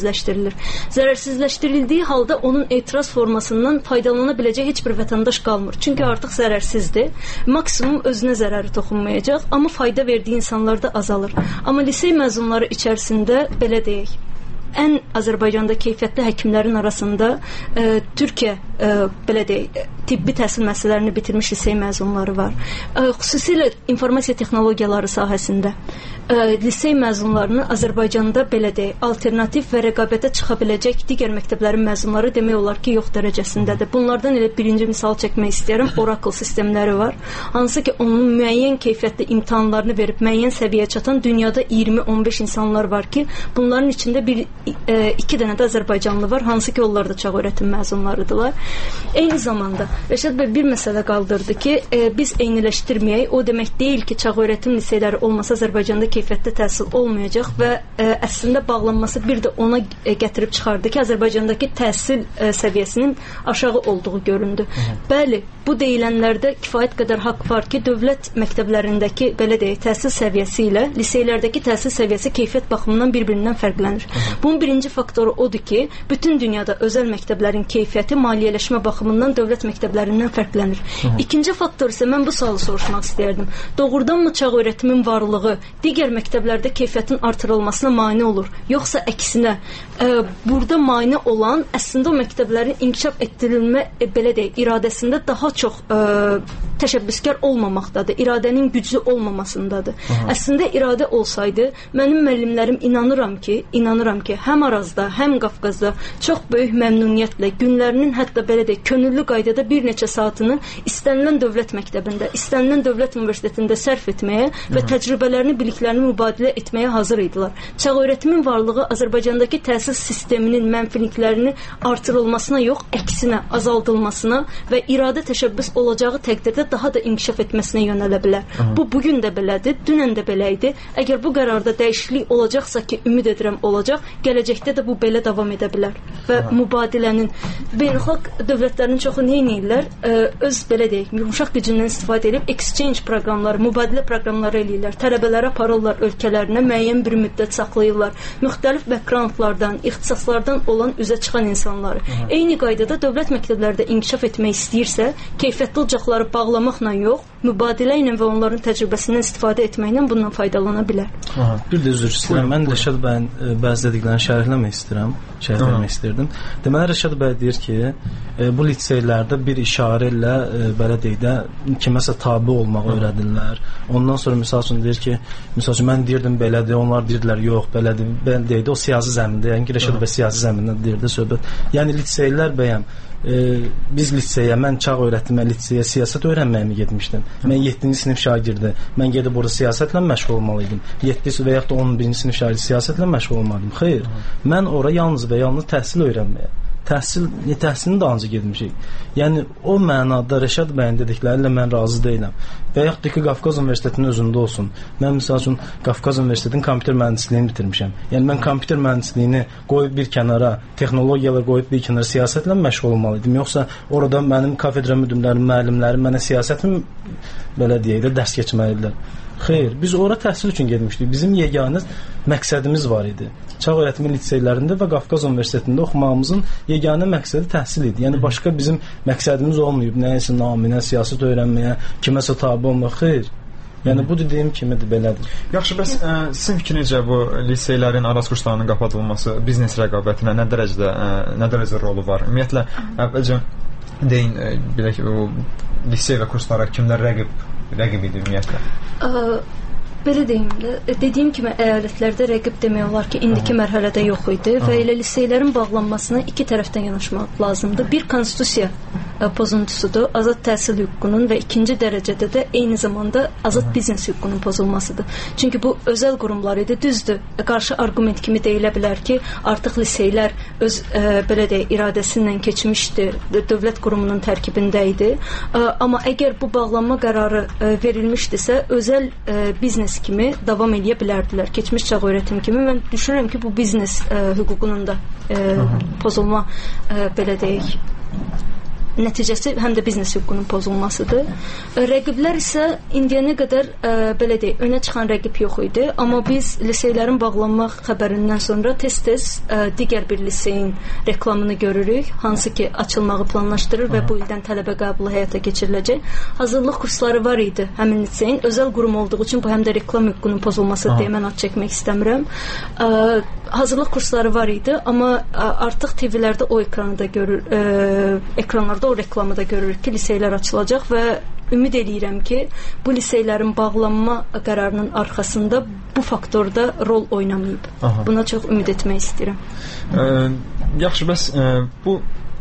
Zərərsizləşdirildiyi halda onun etiraz formasından faydalana biləcək heç bir vətəndaş qalmır. Çünki artıq zərərsizdir. Maksimum özünə zərəri toxunmayacaq, amma fayda verdiyi insanlar da azalır. Amma lisey məzunları içərisində, belə deyək, ən Azərbaycanda keyfiyyətli həkimlərin arasında e, Türkiyə, e, belə deyək, tibbi təhsil müəssisələrini bitirmiş lisey məzunları var. E, xüsusilə informasiya texnologiyaları sahəsində e, lisey məzunlarını Azərbaycanda, belə deyək, alternativ və rəqabətə çıxa biləcək digər məktəblərin məzunları demək olar ki, yox dərəcəsindədir. Bunlardan elə birinci misal çəkmək istəyirəm. Oracle sistemləri var. Hansı ki, onun müəyyən keyfiyyətli imtahanlarını verib müəyyən səviyyəyə çatan dünyada iyirmi on beş insanlar var ki, bunların içində bir e, iki dənə də Azərbaycanlı var, hansı ki, onlar da çağ öyrətim məzunlarıdırlar. Eyni zamanda Rəşad bəy bir məsələ qaldırdı ki, e, biz eyniləşdirməyək. O demək deyil ki, çağ öyrətim liseyləri olmasa Azərbaycanda keyfiyyətli təhsil olmayacaq və e, əslində bağlanması bir də ona e, gətirib çıxardı ki, Azərbaycandakı təhsil e, səviyyəsinin aşağı olduğu göründü. Hı. Bəli, bu deyilənlərdə kifayət qədər haqq var ki, dövlət məktəblərindəki, belə deyək, təhsil səviyyəsi ilə liseylərdəki təhsil səviyyəsi keyfiyyət baxımından bir-birindən fərqlənir. Hı. Bunun birinci faktoru odur ki, bütün dünyada özəl məktəblərin keyfiyyəti maliyyələşmə baxımından dövlət məktəblərindən fərqlənir. Hı. İkinci faktor isə mən bu sualı soruşmaq istəyərdim. Doğrudanmı çağ öyrətimin varlığı digər məktəblərdə keyfiyyətin artırılmasına mane olur? Yoxsa əksinə, e, burada mane olan əslində o məktəblərin inkişaf etdirilmə, e, belə deyək, iradəsində daha çox e, təşəbbüskar olmamaqdadır. İradənin güclü olmamasındadır. Aha. Əslində iradə olsaydı, mənim müəllimlərim inanıram ki, inanıram ki, həm Arazda, həm Qafqazda çox böyük məmnuniyyətlə günlərinin hətta belə deyək, könüllü qaydada bir neçə saatını istənilən dövlət məktəbində, istənilən dövlət universitetində sərf etməyə və təcrübələrini, biliklərini mübadilə etməyə hazır idilər. Çağ öyrətimin varlığı Azərbaycandakı təhsil sisteminin mənfiliklərini artırılmasına yox, əksinə azaldılmasına və iradə təşəbbüs olacağı təqdirdə daha da inkişaf etməsinə yönələ bilər. Aha. Bu, bugün də belədir, dünən də belə idi. Əgər bu qərarda dəyişiklik olacaqsa ki, ümid edirəm olacaq, gələcəkdə də bu belə davam edə bilər. Və Aha. mübadilənin, beynəlxalq dövlətlərin çoxu nə edirlər? Öz, belə deyək, yumuşaq gücündən istifadə edib exchange proqramları, mübadilə proqramları eləyirlər. Tələbələri aparırlar ölkələrinə, müəyyən bir müddət saxlayırlar. Müxtəlif backgroundlardan, ixtisaslardan olan üzə çıxan insanları. Aha. Eyni qaydada dövlət məktəblərdə inkişaf etmək istəyirsə, keyfiyyətli ocaqları bağlamaqla yox, mübadilə ilə və onların təcrübəsindən istifadə etməklə bundan faydalana bilər. Aha, bir də üzr istəyirəm. Mən Rəşad bəyin bəzi dediklərini şərhləmək istəyirəm. Şərhləmək istirdim. Deməli Rəşad bəy deyir ki, e, bu liseylərdə bir işarə ilə e, belə deyək də kiməsə tabe olmaq öyrədirlər. Ondan sonra məsəl üçün deyir ki, məsəl üçün mən deyirdim belədir, onlar deyirdilər yox, belədir. Ben deyirdi o siyasi zəmində, yəni Rəşad bəy siyasi zəmində deyirdi söhbət. Yəni liseylər bəyəm e, biz liseyə, mən çağ öyrətmə liseyə siyasət öyrənməyə mi getmişdim? Mən yeddinci sinif şagirdi. Mən gedib orada siyasətlə məşğul olmalıydım. yeddinci və yaxud da on birinci sinif şagirdi siyasətlə məşğul olmalıydım. Xeyr. Mən ora yalnız və yalnız təhsil öyrənməyə, təhsil təhsilini də ancaq getmişik. Yəni o mənada Rəşad bəyin dedikləri ilə mən razı deyiləm. Və yaxud da ki, Qafqaz Universitetinin özündə olsun. Mən məsəl üçün Qafqaz Universitetinin kompüter mühəndisliyini bitirmişəm. Yəni mən kompüter mühəndisliyini qoyub bir kənara, texnologiyalar qoyub bir kənara siyasətlə məşğul olmalıydım. Yoxsa orada mənim kafedra müdirlərim, müəllimlərim mənə siyasətin belə deyək də dərs keçməliydiler. Xeyr, biz ora təhsil üçün getmişdik. Bizim yeganə məqsədimiz var idi. Çağ öyrətmə liseylərində və Qafqaz Universitetində oxumağımızın yeganə məqsədi təhsil idi. Yəni başqa bizim məqsədimiz olmayıb. Nəyisə naminə, siyasət öyrənməyə, kiməsə tabe olmaq. Xeyr. Yəni bu dediyim kimidir, belədir. Yaxşı, bəs ə, sizin fikrincə bu liseylərin araz kurslarının qapadılması biznes rəqabətinə nə dərəcədə ə, nə dərəcədə rolu var? Ümumiyyətlə, əvvəlcə deyin, ə, bilək o lisey və kurslara kimlər rəqib rəqib idi ümumiyyətlə? Ə, belə deyim də, dediyim kimi əyalətlərdə rəqib demək olar ki, indiki Aha. mərhələdə yox idi Aha. və elə liseylərin bağlanmasına iki tərəfdən yanaşmaq lazımdır. Bir, konstitusiya ə, pozuntusudur, azad təhsil hüququnun və ikinci dərəcədə də eyni zamanda azad Aha. biznes hüququnun pozulmasıdır. Çünki bu özəl qurumlar idi, düzdür. Qarşı arqument kimi deyilə bilər ki, artıq liseylər öz ə, belə deyək, iradəsi ilə keçmişdi, dövlət qurumunun tərkibində idi. Ə, amma əgər bu bağlanma qərarı ə, verilmişdisə, özəl ə, biznes kimi davam edə bilərdilər. Keçmiş çağ öyrətim kimi mən düşünürəm ki, bu biznes ə, hüququnun da ə, pozulma ə, belə deyək nəticəsi həm də biznes hüququnun pozulmasıdır. Rəqiblər isə indiyənə qədər ə, belə deyək, önə çıxan rəqib yox idi, amma biz liseylərin bağlanmaq xəbərindən sonra tez-tez ə, digər bir liseyin reklamını görürük, hansı ki açılmağı planlaşdırır və bu ildən tələbə qəbulu həyata keçiriləcək. Hazırlıq kursları var idi həmin liseyin. Özəl qurum olduğu üçün bu həm də reklam hüququnun pozulması deyə mən ad çəkmək istəmirəm. Ə, hazırlıq kursları var idi, amma ə, artıq T V-lərdə o ekranı da görür, ə, ekranlarda o reklamı da görürük ki, liseylər açılacaq və ümid edirəm ki, bu liseylərin bağlanma qərarının arxasında bu faktorda rol oynamayıb. Aha. Buna çox ümid etmək istəyirəm. Ə, yaxşı, bəs ə, bu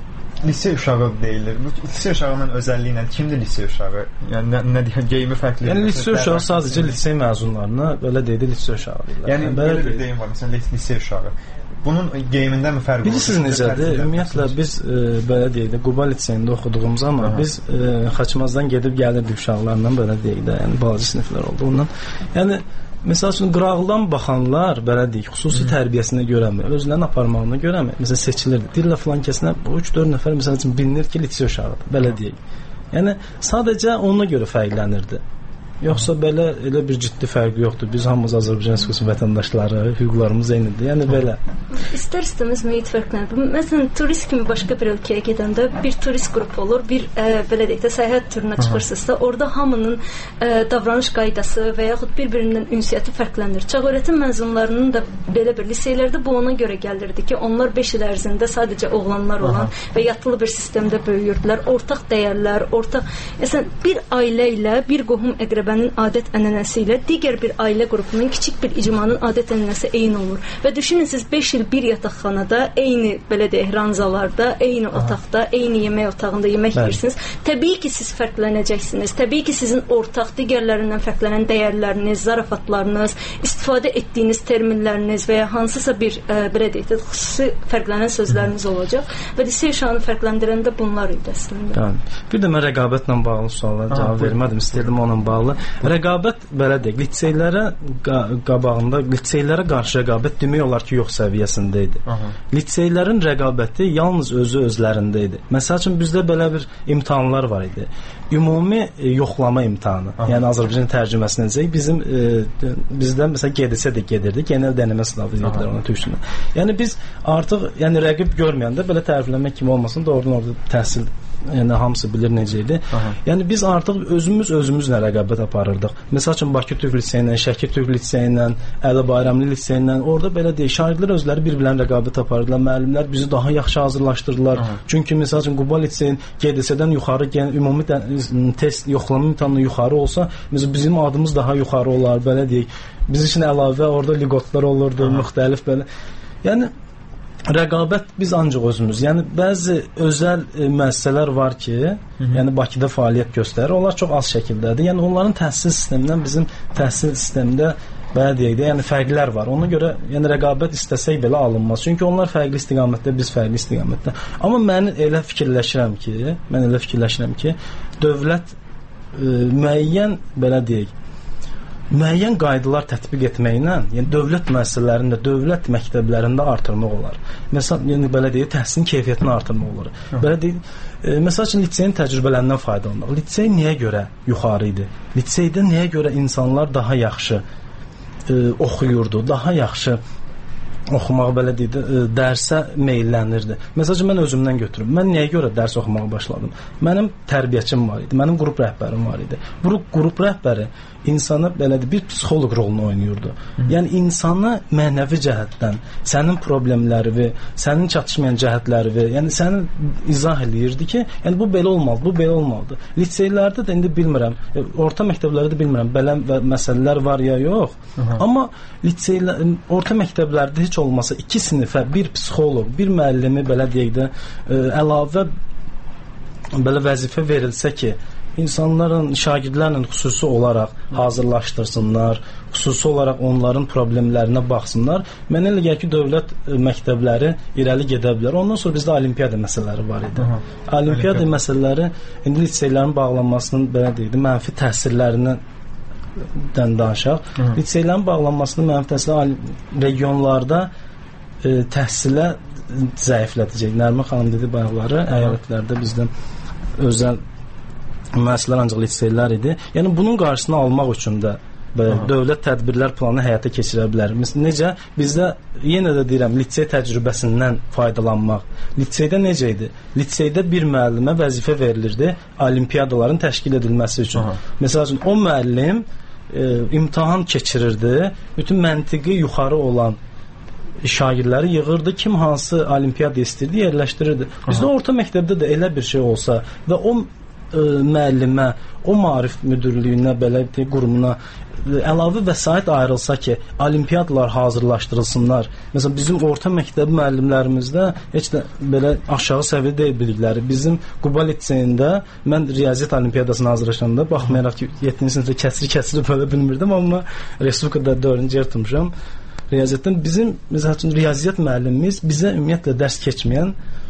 lisey uşağı deyilir. Bu lisey uşağının özəlliyi ilə kimdir lisey uşağı? Yəni nə, nə deyək, geyimi fərqlidir. Yəni lisey uşağı sadəcə lisey məzunlarına belə deyildi, lisey uşağı deyirlər. Yəni yəni belə bir deyim var, məsələn, lisey uşağı. Bunun geyimində mi fərq var? Bilirsiniz necədir? Ümumiyyətlə biz e, belə deyək də Quba liseyində oxuduğumuz amma Aha. biz e, Xaçmazdan gedib gəlirdik uşaqlarla belə deyək də, yəni balaca siniflər oldu. Ondan yəni məsəl üçün qırağdan baxanlar belə deyək, xüsusi Hı. tərbiyəsinə görəmi, özlərini aparmağına görəmi, məsələn seçilirdi. Dillə filan kəsinə üç dörd nəfər məsəl üçün bilinir ki, lisey uşağıdır. Belə deyək. Yəni sadəcə ona görə fərqlənirdi. Yoxsa belə elə bir ciddi fərqi yoxdur. Biz hamımız Azərbaycan Respublikası vətəndaşları, hüquqlarımız eynidir. Yəni belə. İstər-istəməz mühit fərqlənir. Məsələn, turist kimi başqa bir ölkəyə gedəndə bir turist qrupu olur, bir ə, belə deyək də səyahət turuna çıxırsınızsa, orada hamının ə, davranış qaydası və yaxud bir-birindən ünsiyyəti fərqlənir. Çağ öyrətim məzunlarının da belə bir liseylərdə bu ona görə gəlirdi ki, onlar beş il ərzində sadəcə oğlanlar olan Aha. və yatılı bir sistemdə böyüyürdülər. Ortaq dəyərlər, ortaq, məsələn, bir ailə ilə bir qohum əqrəb bənin adət-ənənəsi ilə digər bir ailə qrupunun kiçik bir icmanın adət-ənənəsi eyni olur. Və düşünün siz beş il bir yataqxanada, eyni belə deyək, ranzalarda, eyni Aha. otaqda, eyni yemək otağında yemək yeyirsiniz. Təbii ki, siz fərqlənəcəksiniz. Təbii ki, sizin ortaq digərlərindən fərqlənən dəyərləriniz, zarafatlarınız, istifadə etdiyiniz terminləriniz və ya hansısa bir ə, belə deyək, xüsusi fərqlənən sözləriniz olacaq. Və lisey uşağını fərqləndirən də bunlar idi əslində. Yəni, bir də mən rəqabətlə bağlı suallara cavab vermədim. İstəyirdim onunla bağlı. Rəqabət belə deyək, liseylərə qabağında, liseylərə qarşı rəqabət demək olar ki, yox səviyyəsində idi. Aha. Liseylərin rəqabəti yalnız özü özlərində idi. Məsəl üçün bizdə belə bir imtahanlar var idi. Ümumi e, yoxlama imtahanı. Aha. Yəni Azərbaycan tərcüməsi necə? Bizim e, bizdə məsələn G D S də gedirdi. Genel deneme sınavı deyirlər ona türkçəsində. Yəni biz artıq yəni rəqib görməyəndə belə tərifləmək kimi olmasın, doğrudan orada təhsil yəni hamısı bilir necə idi. Aha. Yəni biz artıq özümüz özümüzlə rəqabət aparırdıq. Məsəl üçün Bakı Türk liseyi ilə, Şəki Türk liseyi ilə, Əli Bayramlı liseyi ilə orada belə deyək, şagirdlər özləri bir-birlərinə rəqabət aparırdılar. Müəllimlər bizi daha yaxşı hazırlaşdırdılar. Aha. Çünki məsəl üçün Quba liseyin G D S-dən yuxarı yəni ümumi test yoxlama imtahanı yuxarı olsa, məsələn bizim adımız daha yuxarı olar, belə deyək. Biz üçün əlavə orada liqotlar olurdu, Aha. müxtəlif belə. Yəni rəqabət biz ancaq özümüz. Yəni bəzi özəl e, müəssisələr var ki, Hı -hı. yəni Bakıda fəaliyyət göstərir. Onlar çox az şəkildədir. Yəni onların təhsil sistemindən bizim təhsil sistemində belə deyək də, yəni fərqlər var. Ona görə yəni rəqabət istəsək belə alınmaz. Çünki onlar fərqli istiqamətdə, biz fərqli istiqamətdə. Amma mən elə fikirləşirəm ki, mən elə fikirləşirəm ki, dövlət e, müəyyən belə deyək, müəyyən qaydalar tətbiq etməklə, yəni dövlət müəssisələrində, dövlət məktəblərində artırmaq olar. Məsələn, yəni belə deyək, təhsilin keyfiyyətini artırmaq olar. Hı. Belə deyək, e, məsəl üçün liseyin təcrübələrindən faydalanmaq. Lisey niyə görə yuxarı idi? Liseydə niyə görə insanlar daha yaxşı e, oxuyurdu, daha yaxşı oxumaq belə deyək, dərsə meylənirdi. Məsələn, mən özümdən götürüm. Mən niyə görə dərs oxumağa başladım? Mənim tərbiyəçim var idi, mənim qrup rəhbərim var idi. Bu qrup rəhbəri insana belə deyək, bir psixoloq rolunu oynayırdı. Hı. Yəni insanı mənəvi cəhətdən, sənin problemlərini, sənin çatışmayan cəhətlərini, yəni səni izah eləyirdi ki, yəni bu belə olmalı, bu belə olmalıdır. Liseylərdə də indi bilmirəm, orta məktəblərdə də bilmirəm, belə məsələlər var ya yox. Hı. Amma liseylər, orta məktəblərdə heç olmasa iki sinifə bir psixoloq, bir müəllimi belə deyək də əlavə belə vəzifə verilsə ki, insanların, şagirdlərlə xüsusi olaraq hazırlaşdırsınlar, xüsusi olaraq onların problemlərinə baxsınlar. Mənə elə gəlir ki, dövlət məktəbləri irəli gedə bilər. Ondan sonra bizdə olimpiada məsələləri var idi. Aha. Olimpiada Olimpiya. məsələləri indi liseylərin bağlanmasının belə deyildi, mənfi təsirlərindən danışaq. Liseylərin bağlanmasının mənfi təsirləri regionlarda e, təhsilə zəiflədəcək. Nərmin xanım dedi bayaqları, əyalətlərdə bizdə özəl müəssisələr ancaq liseylər idi. Yəni bunun qarşısını almaq üçün də belə dövlət tədbirlər planını həyata keçirə bilər. Necə? Bizdə yenə də deyirəm, lisey təcrübəsindən faydalanmaq. Liseydə necə idi? Liseydə bir müəllimə vəzifə verilirdi olimpiadaların təşkil edilməsi üçün. Aha. Məsələn, o müəllim e, imtahan keçirirdi, bütün məntiqi yuxarı olan şagirdləri yığırdı, kim hansı olimpiyada istəyirdi, yerləşdirirdi. Bizdə Aha. orta məktəbdə də elə bir şey olsa və o ə, müəllimə, o maarif müdürlüyünə, belə deyək, qurumuna ə, əlavə vəsait ayrılsa ki, olimpiyadalar hazırlaşdırılsınlar. Məsələn, bizim orta məktəb müəllimlərimizdə heç də belə aşağı səviyyə deyil bilikləri. Bizim Quba liseyində mən riyaziyyat olimpiyadasına hazırlaşanda, baxmayaraq ki, yeddinci sinifdə kəsir-kəsir belə bilmirdim, amma respublikada dördüncü yer tutmuşam. Riyaziyyatdan bizim, məsəl üçün, riyaziyyat müəllimimiz bizə ümumiyyətlə dərs keçməyən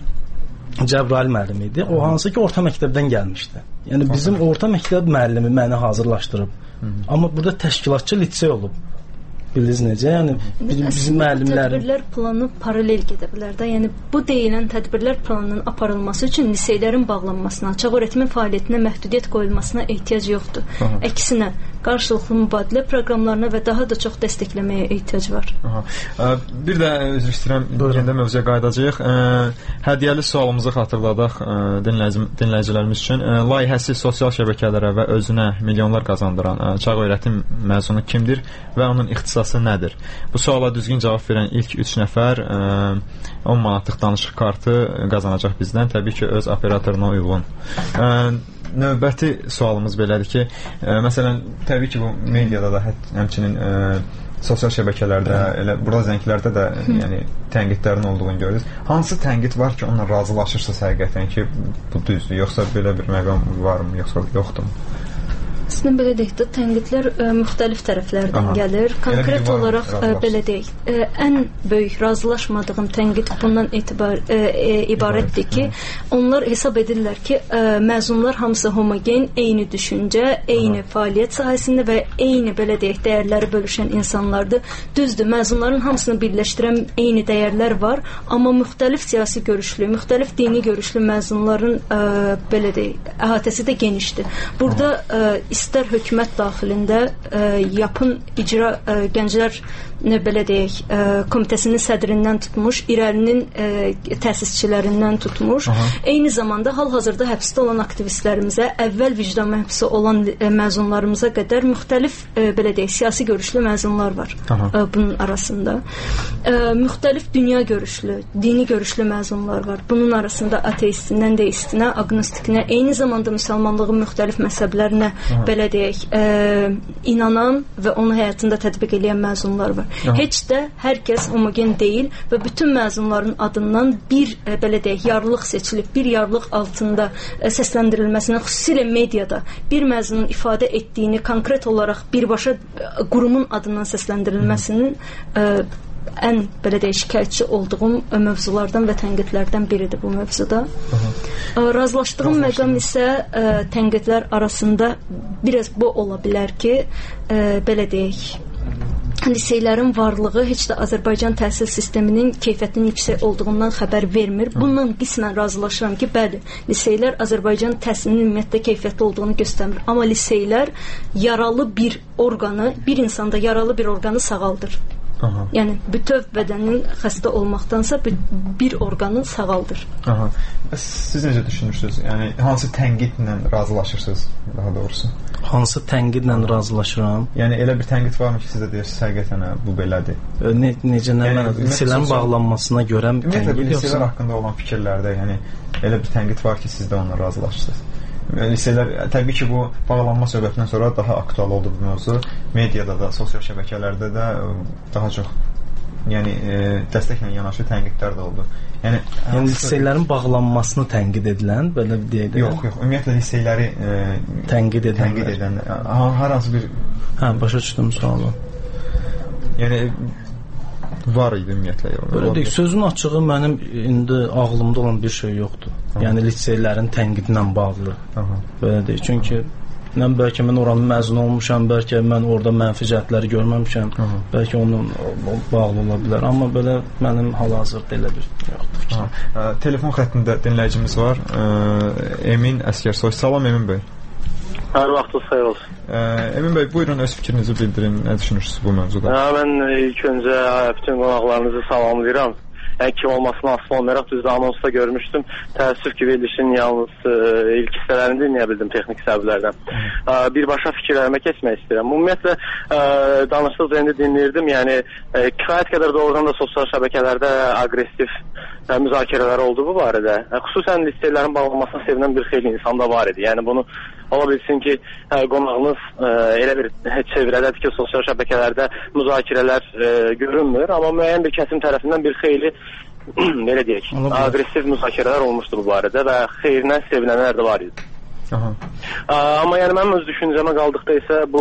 Cəbrayıl müəllim idi. O hansı ki, orta məktəbdən gəlmişdi. Yəni bizim orta məktəb müəllimi məni hazırlaşdırıb. Hı -hı. Amma burada təşkilatçı lisey olub. Bildiniz necə? Yəni bizim müəllimlərin tədbirlər planı paralel gedə bilər də. Yəni bu deyilən tədbirlər planının aparılması üçün liseylərin bağlanmasına, açıq öyrətmə fəaliyyətinə məhdudiyyət qoyulmasına ehtiyac yoxdur. Aha. Əksinə, qarşılıqlı mübadilə proqramlarına və daha da çox dəstəkləməyə ehtiyac var. Aha. Bir də üzr istəyirəm, yenidə mövzuya qayıdacağıq. Hədiyyəli sualımızı xatırladaq dinləyici, dinləyicilərimiz üçün. Layihəsi sosial şəbəkələrə və özünə milyonlar qazandıran açıq öyrətim məzunu kimdir və onun ixtisası nədir? Bu suala düzgün cavab verən ilk üç nəfər on manatlıq danışıq kartı qazanacaq bizdən. Təbii ki, öz operatoruna uyğun. Növbəti sualımız belədir ki, ə, məsələn, təbii ki, bu mediada da həmçinin ə, sosial şəbəkələrdə, elə burada zənglərdə də yəni, tənqidlərin olduğunu görürüz. Hansı tənqid var ki, onunla razılaşırsınız həqiqətən ki, bu düzdür, yoxsa belə bir məqam varmı, yoxsa yoxdur mu? Əslində belə deyək də, tənqidlər ə, müxtəlif tərəflərdən Aha. gəlir. Konkret olaraq ə, belə deyək, ə, ən böyük razılaşmadığım tənqid bundan etibar, ə, ə, ibarətdir ki, onlar hesab edirlər ki, ə, məzunlar hamısı homogen, eyni düşüncə, eyni Aha. fəaliyyət sahəsində və eyni belə deyək, dəyərləri bölüşən insanlardır. Düzdür, məzunların hamısını birləşdirən eyni dəyərlər var, amma müxtəlif siyasi görüşlü, müxtəlif dini görüşlü məzunların ə, belə deyək, əhatəsi də genişdir. Burada ə, istər hökumət daxilində ə, yapın icra ə, gənclər nə belə deyək, ə, komitəsinin sədrindən tutmuş, İrəlinin ə, təsisçilərindən tutmuş, Aha. eyni zamanda hal-hazırda həbsdə olan aktivistlərimizə, əvvəl vicdan məhbisi olan ə, məzunlarımıza qədər müxtəlif ə, belə deyək, siyasi görüşlü məzunlar var ə, bunun arasında. Ə, müxtəlif dünya görüşlü, dini görüşlü məzunlar var. Bunun arasında ateistindən deistinə, agnostikinə, eyni zamanda müsəlmanlığın müxtəlif məzhəblərinə belə deyək, ə, inanan və onu həyatında tətbiq edən məzunlar var. Aha. Heç də hər kəs homogen deyil və bütün məzunların adından bir ə, belə deyək, yarlıq seçilib, bir yarlıq altında ə, səsləndirilməsindən, xüsusilə mediada bir məzunun ifadə etdiyini konkret olaraq birbaşa ə, qurumun adından səsləndirilməsinin ə, ən belə deyək şikayətçi olduğum mövzulardan və tənqidlərdən biridir bu mövzuda. Aha. Razılaşdığım məqam isə ə, tənqidlər arasında biraz bu ola bilər ki, ə, belə deyək, liseylərin varlığı heç də Azərbaycan təhsil sisteminin keyfiyyətinin yüksək olduğundan xəbər vermir. Bundan qismən razılaşıram ki, bəli, liseylər Azərbaycan təhsilinin ümumiyyətlə keyfiyyətli olduğunu göstərmir. Amma liseylər yaralı bir orqanı, bir insanda yaralı bir orqanı sağaldır. Aha. Yəni bütöv bədənin xəstə olmaqdansa bir, bir orqanı sağaldır. Aha. Siz necə düşünürsünüz? Yəni hansı tənqidlə razılaşırsınız daha doğrusu? Hansı tənqidlə razılaşıram? Yəni elə bir tənqid varmı ki, siz də deyirsiniz həqiqətən bu belədir? Ne, necə nə yəni, lisələrin bağlanmasına görə tənqid yoxsa? Lisələr haqqında olan fikirlərdə, yəni elə bir tənqid var ki, siz də onunla razılaşırsınız. Liseylər, təbii ki, bu bağlanma söhbətindən sonra daha aktual oldu bu mövzu. Mediada da, sosial şəbəkələrdə də daha çox yəni e, dəstəklə yanaşı tənqidlər də oldu. Yəni, yəni liseylərin bağlanmasını tənqid edilən, belə deyək də. Yox, yox, ümumiyyətlə liseyləri e, tənqid edilən. Tənqid edən, hər hansı bir Hə, başa düşdüm sualı. Yəni var idi ümumiyyətlə. Belə deyək, sözün açığı mənim indi ağlımda olan bir şey yoxdur. Aha. Yəni liseylərin tənqidlə bağlı. Aha. Belə deyək, çünki nə bəlkə mən oranın məzun olmuşam, bəlkə mən orada mənfi cəhətləri görməmişəm, aha, bəlkə onun bağlı ola bilər, amma belə mənim hal-hazırda elə bir yoxdur. Aha. Telefon xəttində dinləyicimiz var. Emin Əskərsoy. Salam Emin bəy. Hər vaxtınız xeyir olsun. Ə, Emin bəy, buyurun öz fikrinizi bildirin. Nə düşünürsünüz bu mövzuda? Hə, mən ilk öncə bütün qonaqlarınızı salamlayıram. Yəni kim olmasına asılı olmayaraq düzdür anonsda görmüşdüm. Təəssüf ki, verilişin yalnız ə, ilk hissələrini dinləyə bildim texniki səbəblərdən. Ə, birbaşa fikirlərimə keçmək istəyirəm. Ümumiyyətlə ə, danışdıqca indi dinləyirdim. Yəni ə, kifayət qədər doğrudan da sosial şəbəkələrdə aqressiv ə, müzakirələr oldu bu barədə. Ə, xüsusən liseylərin bağlanmasına sevinən bir xeyli insan da var idi. Yəni bunu ola bilsin ki, ə, qonağınız ə, elə bir çevrədədir ki, sosial şəbəkələrdə müzakirələr ə, görünmür, amma müəyyən bir kəsim tərəfindən bir xeyli belə deyək, aqressiv müzakirələr olmuşdur bu barədə və xeyrinə sevinənlər də var idi. Aha. Ə, amma yəni mənim öz düşüncəmə qaldıqda isə bu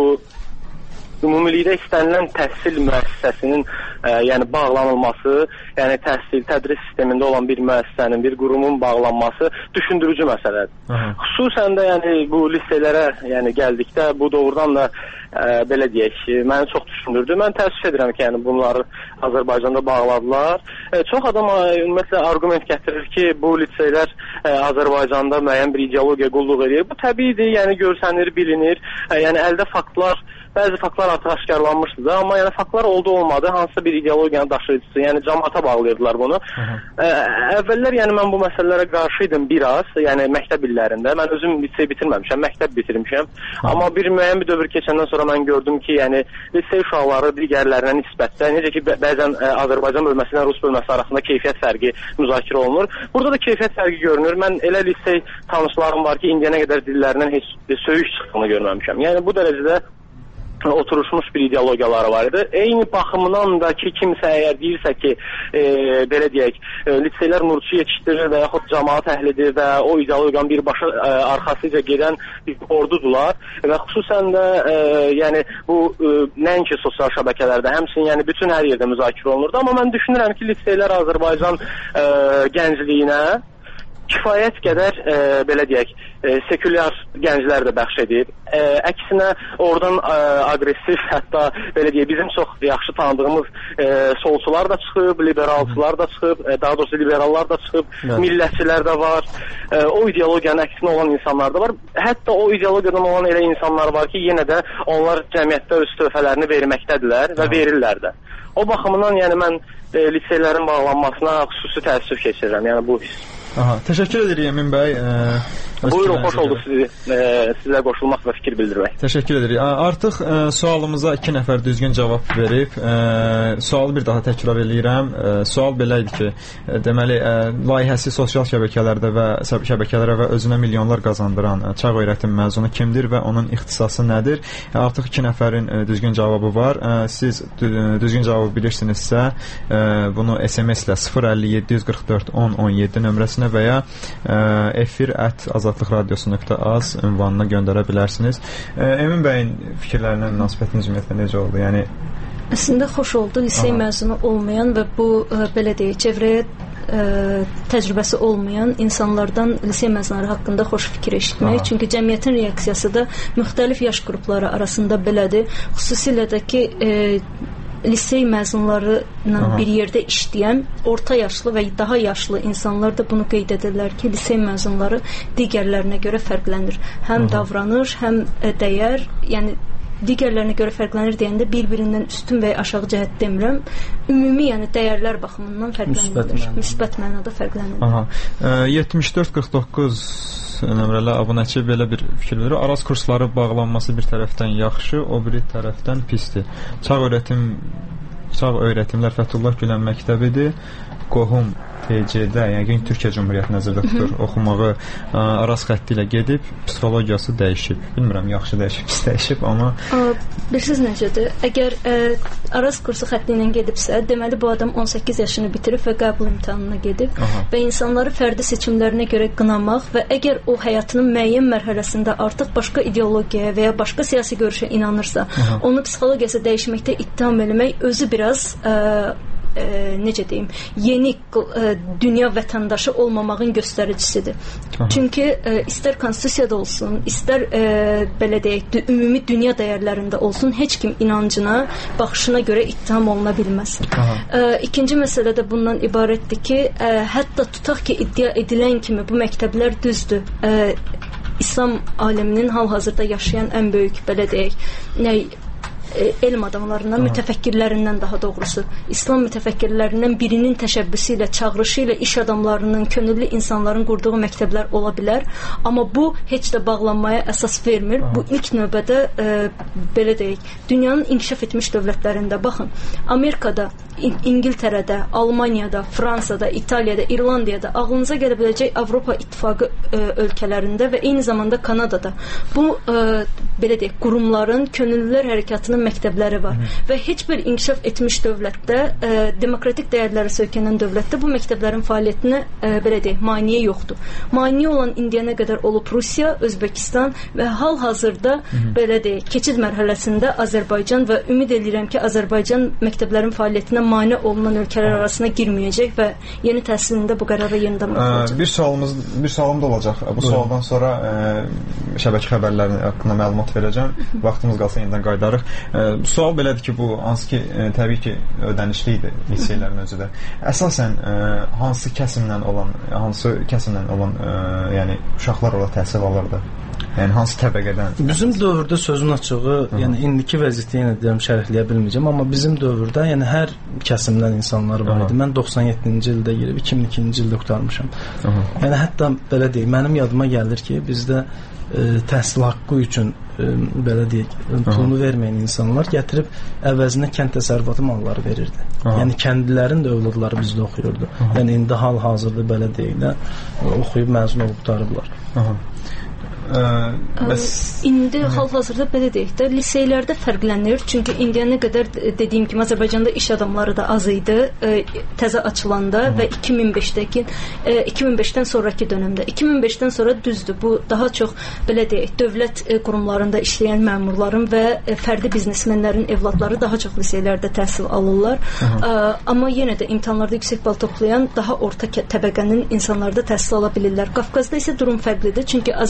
ümumilikdə istənilən təhsil müəssisəsinin ə, yəni bağlanılması, yəni təhsil, tədris sistemində olan bir müəssisənin, bir qurumun bağlanması düşündürücü məsələdir. Aha. Xüsusən də yəni bu liseylərə yəni gəldikdə bu doğrudan da ə, belə deyək, məni çox düşündürdü. Mən təəssüf edirəm ki, yəni bunları Azərbaycanda bağladılar. E, çox adam ümumiyyətlə arqument gətirir ki, bu liseylər ə, Azərbaycanda müəyyən bir ideologiya qulluq edir. Bu təbiidir, yəni görsənir, bilinir. Ə, yəni əldə faktlar Bəzi faktlar artıq aşkarlanmışdı da, amma yəni faktlar oldu olmadı, hansısa bir ideologiyanın daşıyıcısı, yəni cəmaata bağlayırdılar bunu. Ə, əvvəllər yəni mən bu məsələlərə qarşı idim biraz, yəni məktəb illərində. Mən özüm lisey bitirməmişəm, məktəb bitirmişəm. Aha. Amma bir müəyyən bir dövr keçəndən sonra mən gördüm ki, yəni lisey uşaqları digərlərinə nisbətdə, necə ki bəzən ə, Azərbaycan bölməsi ilə Rus bölməsi arasında keyfiyyət fərqi müzakirə olunur. Burada da keyfiyyət fərqi görünür. Mən elə lisey tanışlarım var ki, indiyənə qədər dillərindən heç söyüş çıxdığını görməmişəm. Yəni bu dərəcədə oturuşmuş bir ideologiyaları var idi. Eyni baxımdan da ki, kimsə əgər deyirsə ki, e, belə deyək, e, liseylər nurçu yetişdirir və yaxud cəmaat əhlidir və o ideologiyanın birbaşa e, arxasıca gedən bir ordudular və xüsusən də e, yəni bu e, nəinki sosial şəbəkələrdə, həmçinin yəni bütün hər yerdə müzakirə olunurdu. Amma mən düşünürəm ki, liseylər Azərbaycan e, gəncliyinə kifayət qədər e, belə deyək, e, sekulyar gənclər də bəxş edib. E, əksinə oradan e, aqressiv, hətta belə deyək, bizim çox yaxşı tanıdığımız e, solçular da çıxıb, liberalçılar da çıxıb, e, daha doğrusu liberallar da çıxıb, evet, millətçilər də var. E, o ideologiyanın əksinə olan insanlar da var. Hətta o ideologiyadan olan elə insanlar var ki, yenə də onlar cəmiyyətdə öz töhfələrini verməkdədirlər və evet, verirlər də. O baxımdan yəni mən e, liseylərin bağlanmasına xüsusi təəssüf keçirirəm. Yəni bu his. Aha, təşəkkür edirik Emin bəy. E, Buyurun, xoş oldu sizi, e, sizə qoşulmaq və fikir bildirmək. Təşəkkür edirik. Artıq e, sualımıza iki nəfər düzgün cavab verib. E, sualı bir daha təkrar eləyirəm. E, sual belə idi ki, e, deməli, e, layihəsi sosial şəbəkələrdə və şəbəkələrə və özünə milyonlar qazandıran e, çağ öyrətim məzunu kimdir və onun ixtisası nədir? E, artıq iki nəfərin e, düzgün cavabı var. E, siz düzgün cavabı bilirsinizsə, e, bunu S M S ilə sıfır əlli yeddi yüz qırx dörd on on yeddi nömrəsinə və ya e, efir at azadlıq radiosu nöqtə az ünvanına göndərə bilərsiniz. E, Emin bəyin fikirlərinə münasibətiniz ümumiyyətlə necə oldu? Yəni əslində xoş oldu. Lisey məzunu olmayan və bu ə, belə deyək, çevrəyə ə, təcrübəsi olmayan insanlardan lisey məzunları haqqında xoş fikir eşitmək. Aha. Çünki cəmiyyətin reaksiyası da müxtəlif yaş qrupları arasında belədir. Xüsusilə də ki, ə, lisey məzunları ilə bir yerdə işləyən orta yaşlı və daha yaşlı insanlar da bunu qeyd edirlər ki, lisey məzunları digərlərinə görə fərqlənir. Həm Aha. davranış, həm dəyər, yəni digərlərinə görə fərqlənir deyəndə bir-birindən üstün və ya aşağı cəhət demirəm. Ümumi, yəni dəyərlər baxımından fərqlənir. Müsbət mənada fərqlənir. Aha. E, yetmiş dörd qırx doqquz nömrəli abunəçi belə bir fikir verir. Araz kursları bağlanması bir tərəfdən yaxşı, o biri tərəfdən pisdir. Çağ öyrətim Çağ öyrətimlər Fəthullah Gülen məktəbidir. Qohum T C-də, yəni Türkiyə Cümhuriyyəti nəzərdə tutur, oxumağı ə, Araz xətti ilə gedib, psixologiyası dəyişib. Bilmirəm, yaxşı dəyişib, pis dəyişib, amma bilirsiniz necədir? Əgər ə, Araz kursu xətti ilə gedibsə, deməli bu adam on səkkiz yaşını bitirib və qəbul imtahanına gedib. Aha. Və insanları fərdi seçimlərinə görə qınamaq və əgər o həyatının müəyyən mərhələsində artıq başqa ideologiyaya və ya başqa siyasi görüşə inanırsa, Aha. onu psixologiyası dəyişməkdə ittiham eləmək özü biraz ə, ə, necə deyim, yeni ə, dünya vətəndaşı olmamağın göstəricisidir. Aha. Çünki ə, istər konstitusiyada olsun, istər ə, belə deyək, ümumi dünya dəyərlərində olsun, heç kim inancına, baxışına görə ittiham oluna bilməz. Ə, ikinci məsələ də bundan ibarətdir ki, ə, hətta tutaq ki, iddia edilən kimi bu məktəblər düzdür. Ə, İslam aləminin hal-hazırda yaşayan ən böyük, belə deyək, nə elm adamlarından, Aha. mütəfəkkirlərindən daha doğrusu, İslam mütəfəkkirlərindən birinin təşəbbüsü ilə, çağırışı ilə iş adamlarının, könüllü insanların qurduğu məktəblər ola bilər, amma bu heç də bağlanmaya əsas vermir. Aha. Bu ilk növbədə e, belə deyək, dünyanın inkişaf etmiş dövlətlərində, baxın, Amerikada, İngiltərədə, Almaniyada, Fransada, İtaliyada, İrlandiyada, ağlınıza gələ biləcək Avropa İttifaqı e, ölkələrində və eyni zamanda Kanadada bu e, belə deyək, qurumların, könüllülər hərəkatının məktəbləri var. Hı. Və heç bir inkişaf etmiş dövlətdə, e, demokratik dəyərlərə söykənən dövlətdə bu məktəblərin fəaliyyətinə e, belə deyək, maneə yoxdur. Maneə olan indiyənə qədər olub Rusiya, Özbəkistan və hal-hazırda belə deyək, keçid mərhələsində Azərbaycan və ümid edirəm ki, Azərbaycan məktəblərin fəaliyyətinə mane olunan ölkələr arasına girməyəcək və yeni təhsilində bu qərara yenidən baxılacaq. Bir sualımız, bir sualım da olacaq. Bu Buyurun. Sualdan sonra e, şəbəkə xəbərləri haqqında məlumat verəcəm. Vaxtımız qalsa yenidən qayıdarıq. E, sual belədir ki, bu hansı ki, e, təbii ki, ödənişli idi liseylərin özü də. Əsasən e, hansı kəsimdən olan, hansı kəsimdən olan, e, yəni uşaqlar orada təhsil alırdı? Yəni hansı təbəqədən? Bizim dövrdə sözün açığı, Hı. yəni indiki vəziyyəti yenə deyirəm şərhləyə bilməyəcəm, amma bizim dövrdə yəni hər kəsimdən insanlar var idi. Hı. Mən doxsan yeddinci ildə girib iki min ikinci ildə qurtarmışam. Hı. Yəni hətta belə deyək, mənim yadıma gəlir ki, bizdə e, təhsil haqqı üçün e, belə deyək, pulunu verməyən insanlar gətirib əvəzinə kənd təsərrüfatı malları verirdi. Hı. Yəni kəndlilərin də övladları bizdə oxuyurdu. Hı. Yəni indi hal-hazırda belə deyək də oxuyub məzun olub qurtarıblar. Hı. Ə, bəs... İndi hal-hazırda belə deyək də, liseylərdə fərqlənir. Çünki indiyənə qədər dediyim kimi Azərbaycanda iş adamları da az idi ə, təzə açılanda Hı. və iki min beşdəki ə, iki min beşdən sonraki dönəmdə. iki min beşdən sonra düzdür. Bu daha çox belə deyək, dövlət ə, qurumlarında işləyən məmurların və ə, fərdi biznesmenlərin evladları daha çox liseylərdə təhsil alırlar. Ə, amma yenə də imtahanlarda yüksək bal toplayan daha orta təbəqənin insanları da təhsil ala bilirlər. Qafqazda isə durum fərqlidir. Çünki Azərbaycan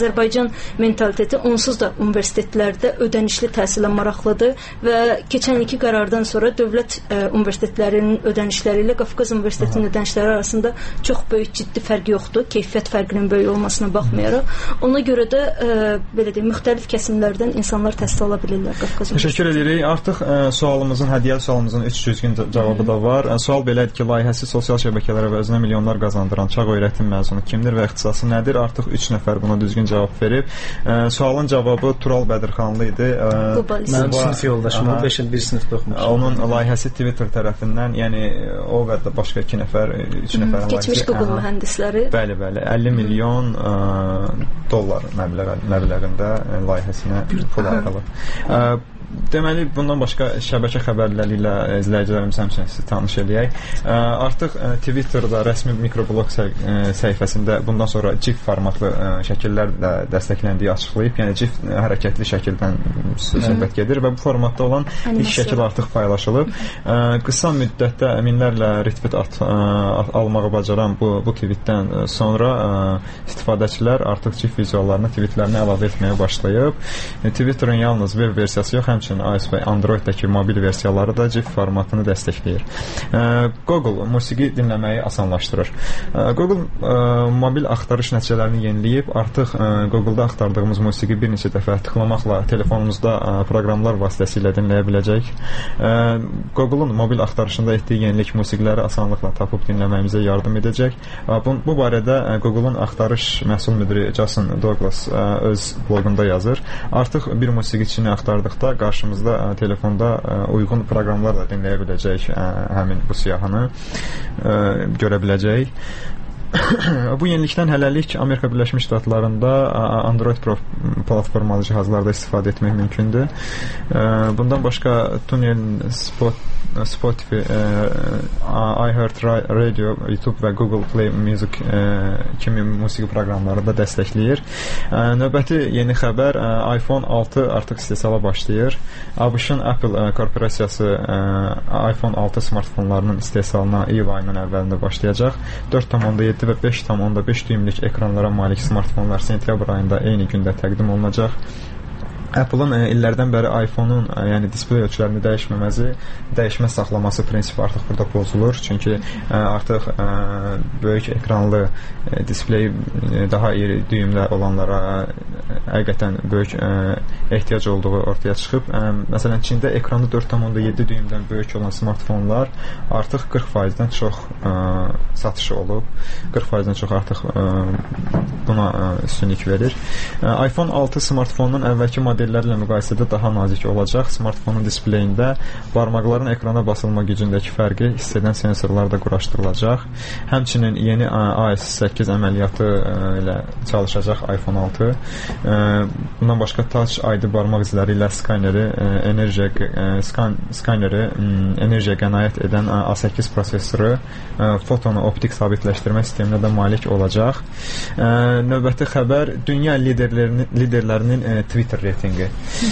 Azərbaycan mentaliteti onsuz da universitetlərdə ödənişli təhsilə maraqlıdır və keçən ilki qərardan sonra dövlət ə, universitetlərinin ödənişləri ilə Qafqaz Universitetinin ödənişləri arasında çox böyük ciddi fərq yoxdur. Keyfiyyət fərqinin böyük olmasına baxmayaraq. Ona görə də ə, belə deyim, müxtəlif kəsimlərdən insanlar təhsil ala bilirlər Qafqaz Universitetində. Təşəkkür edirik. Artıq ə, sualımızın, hədiyyəli sualımızın üç düzgün cavabı da var. Ə, sual belədir ki, layihəsi sosial şəbəkələrə və özünə milyonlar qazandıran çağ öyrətim məzunu kimdir və ixtisası nədir? Artıq üç nəfər buna düzgün cavab verib. Ə, sualın cavabı Tural Bədirxanlı idi. Ə, Mənim sinif yoldaşım, o beş il bir sinifdə oxumuş. Onun layihəsi Twitter tərəfindən, yəni o və də başqa iki nəfər, üç nəfər layihəsi. Keçmiş Google mühəndisləri. Bəli, bəli. əlli milyon ə, dollar məbləğ, məbləğində layihəsinə pul ayrılıb. Deməli, bundan başqa şəbəkə xəbərləri ilə izləyicilərimiz həmçinin sizi tanış eləyək. Ə, artıq ə, Twitterda rəsmi mikroblog səh ə, səhifəsində bundan sonra GIF formatlı ə, şəkillərlə dəstəkləndiyi açıqlayıb. Yəni GIF ə, hərəkətli şəkildən söhbət gedir və bu formatda olan ilk şəkil artıq paylaşılıb. Ə, qısa müddətdə minlərlə retweet at, ə, almağı bacaran bu, bu tweetdən sonra ə, istifadəçilər artıq GIF vizuallarını tweetlərinə əlavə etməyə başlayıb. E, Twitterin yalnız web versiyası yox, həmçinin iOS və Android-dəki mobil versiyaları da GIF formatını dəstəkləyir. Google musiqi dinləməyi asanlaşdırır. Google mobil axtarış nəticələrini yeniləyib, artıq Google-da axtardığımız musiqi bir neçə dəfə tıklamaqla telefonumuzda proqramlar vasitəsilə dinləyə biləcək. Google-un mobil axtarışında etdiyi yenilik musiqiləri asanlıqla tapıb dinləməyimizə yardım edəcək. Bu, bu barədə Google-un axtarış məhsul müdiri Jason Douglas öz bloqunda yazır. Artıq bir musiqiçini axtardıqda qarşımızda ə, telefonda ə, uyğun proqramlarla dinləyə biləcək ə, həmin bu siyahını ə, görə biləcək. Bu yenilikdən hələlik Amerika Birləşmiş Ştatlarında Android platformalı cihazlarda istifadə etmək mümkündür. Bundan başqa Tunnel, Spot, Spotify, iHeartRadio, YouTube və Google Play Music kimi musiqi proqramları da dəstəkləyir. Növbəti yeni xəbər, iPhone altı artıq istehsala başlayır. ABŞ-ın Apple korporasiyası iPhone altı smartfonlarının istehsalına iyul ayının əvvəlində başlayacaq. dörd tam onda yeddi və beş tam onda beş düymlük ekranlara malik smartfonlar sentyabr ayında eyni gündə təqdim olunacaq. Apple-ın e, illərdən bəri iPhone-un e, yəni displey ölçülərini dəyişməməsi, dəyişmə saxlaması prinsipi artıq burada pozulur. Çünki e, artıq e, böyük ekranlı e, displey e, daha iri düymlə olanlara e, həqiqətən böyük e, ehtiyac olduğu ortaya çıxıb. E, məsələn, Çində ekranı dörd tam onda yeddi düymdən böyük olan smartfonlar artıq qırx faizdən çox e, satışı olub. qırx faizdən çox artıq e, buna e, üstünlük verir. E, iPhone altı smartfonunun əvvəlki modellərlə müqayisədə daha nazik olacaq. Smartfonun displeyində barmaqların ekrana basılma gücündəki fərqi hiss edən sensorlar da quraşdırılacaq. Həmçinin yeni i o s səkkiz əməliyyatı ilə çalışacaq iPhone altı. Bundan başqa Touch I D barmaq izləri ilə skaneri enerjiyə skan, skaneri enerjiyə qənaət edən A səkkiz prosesoru fotonu optik sabitləşdirmə sisteminə də malik olacaq. Növbəti xəbər dünya liderlərinin liderlərinin Twitter reytinqi.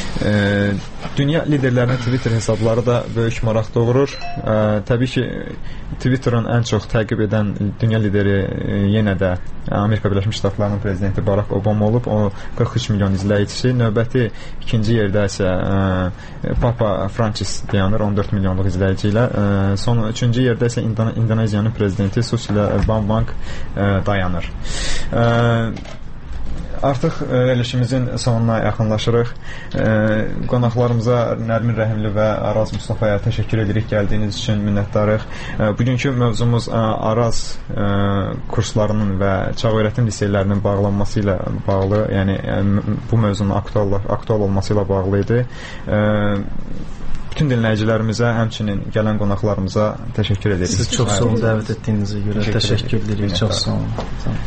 Dünya liderlərinin Twitter hesabları da böyük maraq doğurur. Təbii ki, Twitter'ın ən çox təqib edən dünya lideri yenə də Amerika Birləşmiş Ştatlarının prezidenti Barack Obama olub. O qırx üç milyon izləyicisi. Növbəti ikinci yerdə isə Papa Francis dayanır on dörd milyonluq izləyici ilə. Son üçüncü yerdə isə İndoneziyanın prezidenti Susilo Bambang dayanır. Artıq verilişimizin sonuna yaxınlaşırıq. Qonaqlarımıza Nərmin Rəhimli və Araz Mustafaya təşəkkür edirik, gəldiyiniz üçün minnətdarıq. Bugünkü mövzumuz Araz kurslarının və çağ öyrətim liseylərinin bağlanması ilə bağlı, yəni bu mövzunun aktual, aktual olması ilə bağlı idi. Bütün dinləyicilərimizə, həmçinin gələn qonaqlarımıza təşəkkür edirik. Siz çox sağ olun dəvət etdiyinizə görə. Təşəkkür edirik. Çox sağ olun.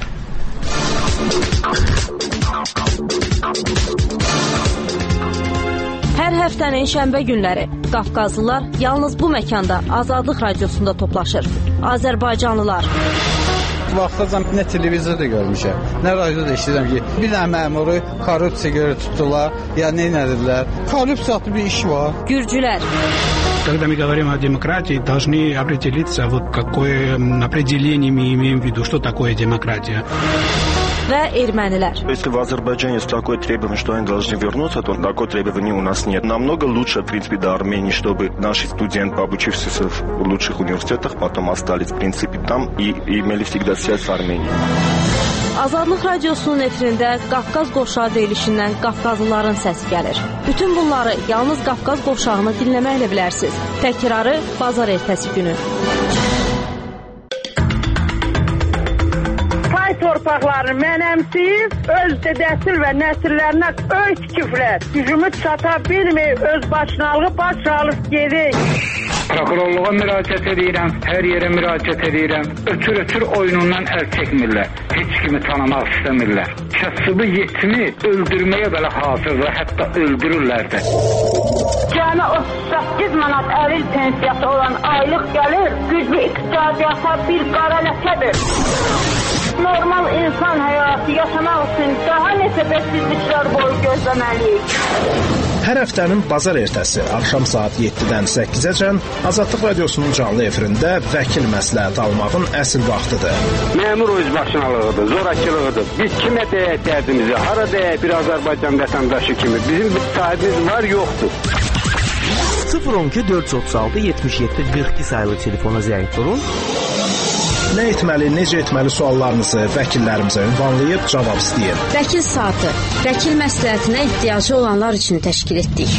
Hər həftənin şənbə günləri Qafqazlılar yalnız bu məkanda Azadlıq Radiosunda toplaşır. Azərbaycanlılar. Vaxtacan nə televizorda görmüşəm, nə radioda eşidirəm ki, bir dənə məmuru korrupsiya görə tutdular, ya nə edirlər. Korrupsiya adlı bir iş var. Gürcülər. Когда мы говорим о демократии, должны определиться, вот какое определение мы имеем в виду, что такое демократия. və ermənilər. Если в Азербайджане есть такое требование, что они должны вернуться, то такое требование у нас нет. Намного лучше, в принципе, до Армении, чтобы наши студенты, обучившиеся в лучших университетах, потом остались, в принципе, там и имели всегда связь с Арменией. Azadlıq Radiosunun efirində Qafqaz qovşağı deyilişindən Qafqazlıların səsi gəlir. Bütün bunları yalnız Qafqaz qovşağını dinləməklə bilərsiniz. Təkrarı bazar ertəsi günü. Pay torpaqlarını mənəmsiyib, öz dedəsil və nəsillərinə öz küfrət, gücümü çata bilməyib, öz başınalığı baş alıb gedik. Prokurorluğa müraciət edirəm, hər yerə müraciət edirəm. Ötür-ötür oyunundan əl çəkmirlər. Heç kimi tanımaq istəmirlər. Kasıbı yetimi öldürməyə belə hazırdır, hətta öldürürlər də. Cəmi otuz səkkiz manat əril pensiyası olan aylıq gəlir, güclü iqtisadiyyata bir qara ləkədir. Normal insan həyatı yaşamaq üçün daha neçə bəksizliklər boyu gözləməliyik. Hər həftənin bazar ertəsi axşam saat yeddidən səkkizəcən Azadlıq Radiosunun canlı efirində vəkil məsləhəti almağın əsl vaxtıdır. Məmur özbaşınalığıdır, zorakılığıdır. Biz kimə deyək dərdimizi, hara deyək bir Azərbaycan vətəndaşı kimi. Bizim bir sahibimiz var, yoxdur. sıfır on iki dörd yüz otuz altı yetmiş yeddi qırx iki sayılı telefona zəng vurun. Nə etməli, necə etməli suallarınızı vəkillərimizə ünvanlayıb cavab istəyin. Vəkil saatı, vəkil məsləhətinə ehtiyacı olanlar üçün təşkil etdik.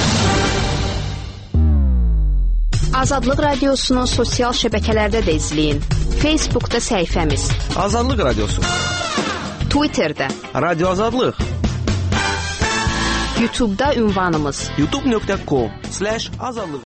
Azadlıq Radiosunu sosial şəbəkələrdə də izləyin. Facebookda səhifəmiz. Azadlıq Radiosu. Twitterdə. Radio Azadlıq. YouTube'da ünvanımız. youtube nöqtə com slash azadlıq